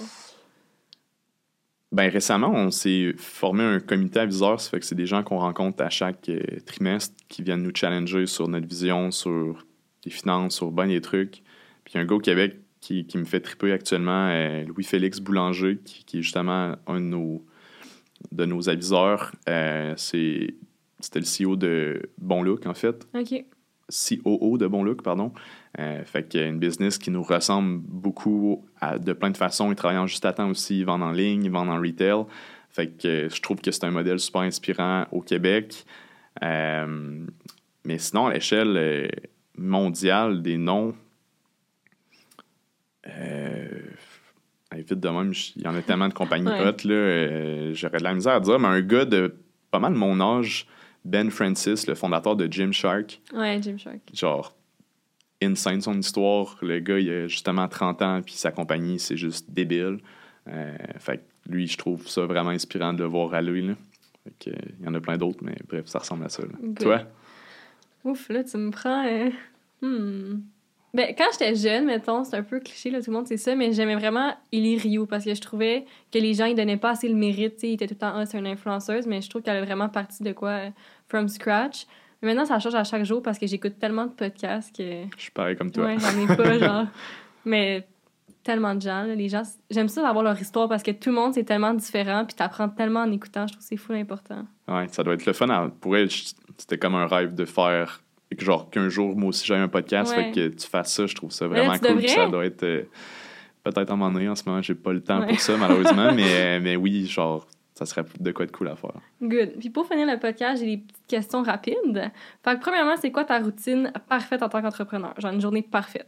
Ben récemment, on s'est formé un comité aviseur. Ça fait que c'est des gens qu'on rencontre à chaque euh, trimestre qui viennent nous challenger sur notre vision, sur les finances, sur ben des trucs. Puis il y a un gars au Québec qui, qui me fait triper actuellement, euh, Louis-Félix Boulanger, qui, qui est justement un de nos, de nos aviseurs. Euh, c'est, c'était le C E O de Bon Look, en fait. OK. C O O de Bon Look, pardon. Euh, fait qu'il y a une business qui nous ressemble beaucoup à, de plein de façons. Ils travaillent en juste à temps aussi, ils vendent en ligne, ils vendent en retail. Fait que euh, je trouve que c'est un modèle super inspirant au Québec. Euh, mais sinon, à l'échelle euh, mondiale des noms, euh, vite de même, il y en a tellement de compagnies Ouais. hot, là, euh, j'aurais de la misère à dire, mais un gars de pas mal mon âge, Ben Francis, le fondateur de Gymshark. Ouais, Gymshark. Genre, insane son histoire. Le gars, il a justement trente ans, puis sa compagnie, c'est juste débile. Euh, fait que lui, je trouve ça vraiment inspirant de le voir aller, là. Fait que, euh, il y en a plein d'autres, mais bref, ça ressemble à ça, là. Good. Toi? Ouf, là, tu me prends... euh, Hmm. Ben, quand j'étais jeune, mettons, c'est un peu cliché, là, tout le monde sait ça, mais j'aimais vraiment Ellie Ryu parce que je trouvais que les gens, ils donnaient pas assez le mérite, tu sais, ils étaient tout le temps, ah, c'est une influenceuse, mais je trouve qu'elle a vraiment parti de quoi, euh, from scratch. Mais maintenant, ça change à chaque jour parce que j'écoute tellement de podcasts que... Je suis pareil comme toi. Ouais, j'en ai pas, genre... Mais tellement de gens, là, les gens... J'aime ça d'avoir leur histoire parce que tout le monde, c'est tellement différent, puis t'apprends tellement en écoutant, je trouve que c'est fou important. Ouais, ça doit être le fun. À... Pour elle, je- c'était comme un rêve de faire... et que genre qu'un jour, moi aussi, j'ai un podcast, Ouais. fait que tu fasses ça, je trouve ça Mais là, vraiment tu cool. devrais. Puis ça doit être... euh, peut-être à un moment donné, en ce moment, j'ai pas le temps Ouais. pour ça, malheureusement, mais, mais oui, genre, ça serait de quoi de cool à faire. Good. Puis pour finir le podcast, j'ai des petites questions rapides. Fait que premièrement, c'est quoi ta routine parfaite en tant qu'entrepreneur? Genre une journée parfaite.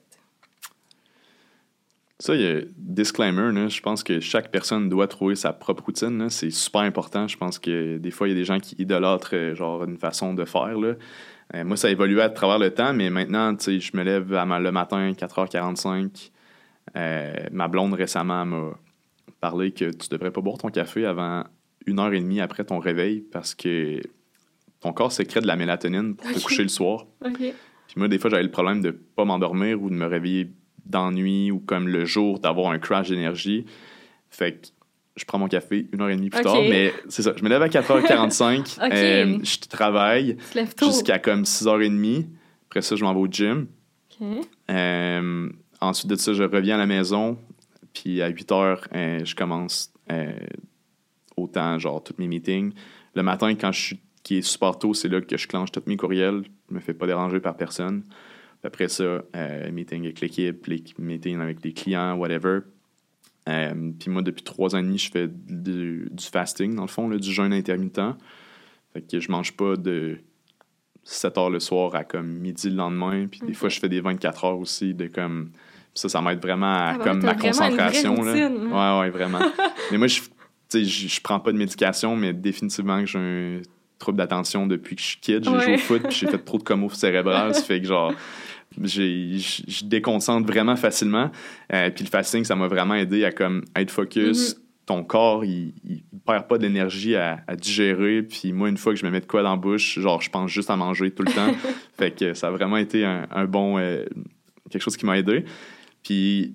Ça, il y a disclaimer, là, je pense que chaque personne doit trouver sa propre routine. Là, c'est super important. Je pense que des fois, il y a des gens qui idolâtrent euh, genre une façon de faire. Là. Euh, moi, ça a évolué à travers le temps, mais maintenant, tu sais, je me lève à ma- le matin, quatre heures quarante-cinq. Euh, ma blonde, récemment, m'a parlé que tu devrais pas boire ton café avant une heure et demie après ton réveil parce que ton corps sécrète de la mélatonine pour te Ok. coucher le soir. OK. Puis moi, des fois, j'avais le problème de pas m'endormir ou de me réveiller d'ennui ou comme le jour d'avoir un crash d'énergie. Fait que je prends mon café une heure et demie plus Ok. tard, mais c'est ça. Je me lève à quatre heures quarante-cinq, Ok. euh, je travaille Tu te lèves tôt. jusqu'à comme six heures trente. Après ça, je m'en vais au gym. OK. Euh, ensuite de ça, je reviens à la maison. Puis à huit heures, euh, je commence euh, autant, genre, tous mes meetings. Le matin, quand je suis qui est super tôt, c'est là que je clenche tous mes courriels. Je me fais pas déranger par personne. Puis après ça, euh, meeting avec l'équipe, les meetings avec les clients, whatever. Euh, puis moi, depuis trois ans et demi, je fais du, du fasting, dans le fond, là, du jeûne intermittent. Fait que je mange pas de sept heures le soir à comme midi le lendemain. Puis Ok. des fois, je fais des vingt-quatre heures aussi de comme... Puis ça, ça m'aide vraiment à Ah, bah comme ouais, t'as ma vraiment une vraie concentration. Là. routine. Ouais, ouais, vraiment. Mais moi, je, tu sais, je, je prends pas de médication, mais définitivement que j'ai un trouble d'attention depuis que je suis kid. J'ai Ouais. joué au foot, puis j'ai fait trop de commo cérébrale. Ça fait que genre... J'ai, je, je déconcentre vraiment facilement. Euh, puis le fasting, ça m'a vraiment aidé à comme être focus. Mm-hmm. Ton corps, il, il perd pas d'énergie à, à digérer. Puis moi, une fois que je me mets de quoi dans la bouche, genre, je pense juste à manger tout le temps. Fait que ça a vraiment été un, un bon... Euh, quelque chose qui m'a aidé. Puis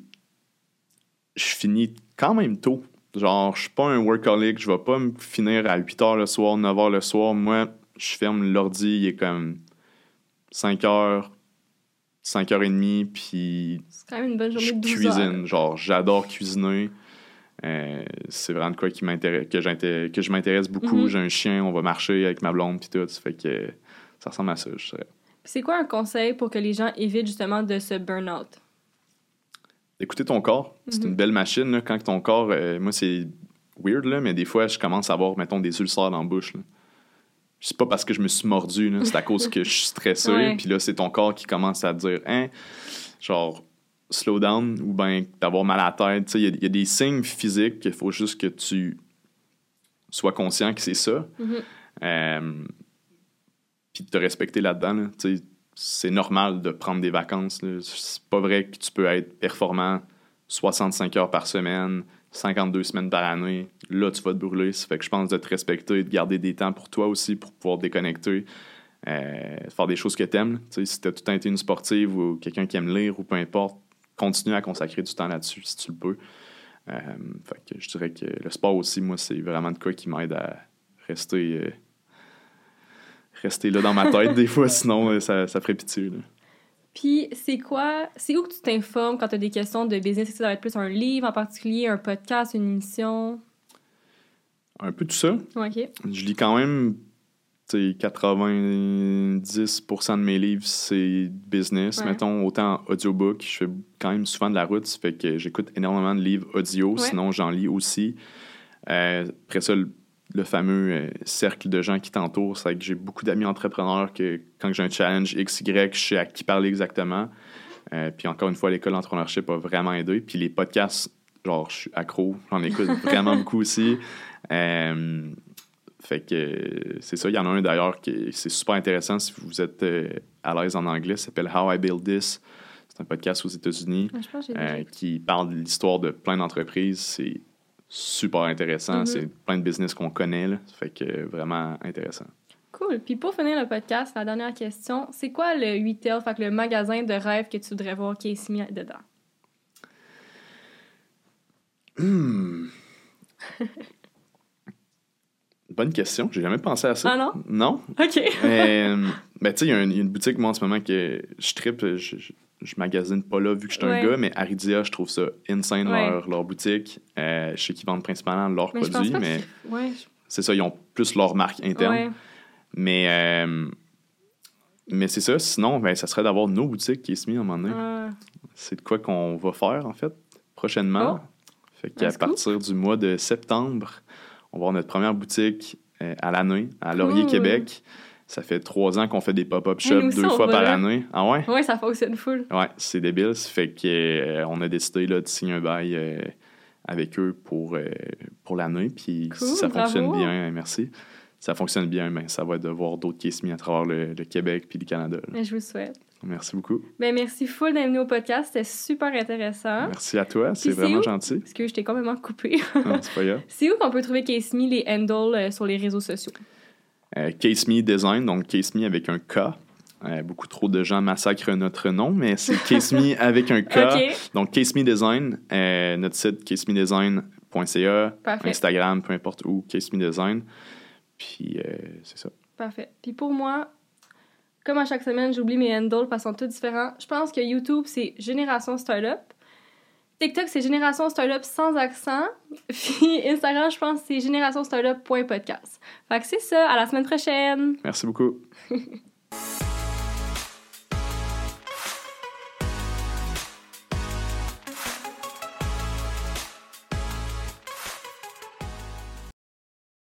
je finis quand même tôt. Genre, je suis pas un workaholic. Je vais pas me finir à huit heures le soir, neuf heures le soir. Moi, je ferme l'ordi, il est comme cinq heures, cinq heures trente, puis C'est quand même une bonne journée je de douze cuisine. heures. Genre, j'adore cuisiner. Euh, c'est vraiment de quoi qui m'intéresse, que, j'intéresse, que je m'intéresse beaucoup. Mm-hmm. J'ai un chien, on va marcher avec ma blonde, puis tout. Ça fait que ça ressemble à ça, je dirais. Puis c'est quoi un conseil pour que les gens évitent justement de se burn-out? écouter ton corps. C'est Mm-hmm. une belle machine, là, quand ton corps... Euh, moi, c'est weird, là, mais des fois, je commence à avoir, mettons, des ulcères dans la bouche, là. C'est pas parce que je me suis mordu, là, c'est à cause que je suis stressé, Ouais. puis là, c'est ton corps qui commence à te dire, hein, genre, slow down, ou bien d'avoir mal à la tête. Tu sais, il y, y a des signes physiques qu'il faut juste que tu sois conscient que c'est ça. Mm-hmm. Euh, puis de te respecter là-dedans, là. Tu sais, c'est normal de prendre des vacances, là. C'est pas vrai que tu peux être performant soixante-cinq heures par semaine, cinquante-deux semaines par année. Là, tu vas te brûler. Ça fait que je pense de te respecter et de garder des temps pour toi aussi, pour pouvoir te déconnecter, euh, faire des choses que t'aimes. Tu sais, si t'as tout le temps été une sportive ou quelqu'un qui aime lire ou peu importe, continue à consacrer du temps là-dessus si tu le peux. Euh, fait que je dirais que le sport aussi, moi, c'est vraiment de quoi qui m'aide à rester... Euh, rester là dans ma tête des fois, sinon ça, ça ferait pitié, là. Puis, c'est quoi... C'est où que tu t'informes quand tu as des questions de business? Est-ce que ça va être plus un livre en particulier, un podcast, une émission? Un peu tout ça. OK. Je lis quand même, tu sais, quatre-vingt-dix pour cent de mes livres, c'est business. Ouais. Mettons, autant en audiobook. Je fais quand même souvent de la route, ça fait que j'écoute énormément de livres audio, Ouais. sinon j'en lis aussi. Euh, après ça, le, le fameux euh, cercle de gens qui t'entourent, c'est que j'ai beaucoup d'amis entrepreneurs que quand j'ai un challenge X Y, je sais à qui parler exactement. Euh, puis encore une fois, l'école d'entrepreneurship a vraiment aidé. Puis les podcasts, genre, je suis accro, j'en écoute vraiment beaucoup aussi. Euh, fait que euh, c'est ça. Il y en a un d'ailleurs qui c'est super intéressant si vous êtes euh, à l'aise en anglais. Ça s'appelle How I Build This. C'est un podcast aux États-Unis Je pense que j'ai euh, déjà qui parle de l'histoire de plein d'entreprises. C'est super intéressant. Mm-hmm. C'est plein de business qu'on connaît, là. Ça fait que euh, vraiment intéressant. Cool. Puis pour finir le podcast, la dernière question, c'est quoi le retail, fait que le magasin de rêve que tu voudrais voir Casey Me dedans? Hmm. Bonne question. J'ai jamais pensé à ça. Ah non? Non. OK. euh, ben, tu sais, il y, a une boutique, moi, en ce moment, que je trippe. Je, je, je magasine pas là vu que je suis Ouais. un gars, mais Aridia, je trouve ça insane, Ouais. leur, leur boutique. Euh, je sais qu'ils vendent principalement leurs Mais je pense produits, pas mais que... Ouais. je- c'est ça, ils ont plus leur marque interne. Ouais. Mais, euh, mais c'est ça. Sinon, ben, ça serait d'avoir nos boutiques qui est mis à un moment donné. Ah. C'est de quoi qu'on va faire, en fait, prochainement. Oh. Fait qu'à That's cool. partir du mois de septembre, on va avoir notre première boutique euh, à l'année, à Laurier, Cool. Québec. Ça fait trois ans qu'on fait des pop-up Hey, shops nous aussi, deux on fois va par là. année. Ah ouais? Ouais, ça fonctionne full. Ouais, c'est débile. Ça fait qu'on a décidé là, de signer un bail euh, avec eux pour, euh, pour l'année. Puis Cool, si ça fonctionne bravo. bien, merci. Si ça fonctionne bien, ben, ça va être de voir d'autres Casey Me à travers le, le Québec puis le Canada, là. Mais je vous souhaite. Merci beaucoup. Ben merci full d'être venu au podcast. C'était super intéressant. Merci à toi. C'est Puis c'est vraiment où? gentil. Parce que je t'ai complètement coupé. Non, c'est pas grave. C'est où qu'on peut trouver Casey Me, les handles euh, sur les réseaux sociaux? Euh, Casey Me Design, donc Casey Me avec un K. Euh, beaucoup trop de gens massacrent notre nom, mais c'est Casey Me avec un K. OK. Donc Casey Me Design, euh, notre site casey me design point c a, Parfait. Instagram, peu importe où, Casey Me Design. Puis euh, c'est ça. Parfait. Puis pour moi, comme à chaque semaine, j'oublie mes handles parce qu'ils sont tous différents. Je pense que YouTube, c'est Génération Startup. TikTok, c'est Génération Startup sans accent. Puis Instagram, je pense que c'est génération startup point podcast. Fait que c'est ça. À la semaine prochaine! Merci beaucoup.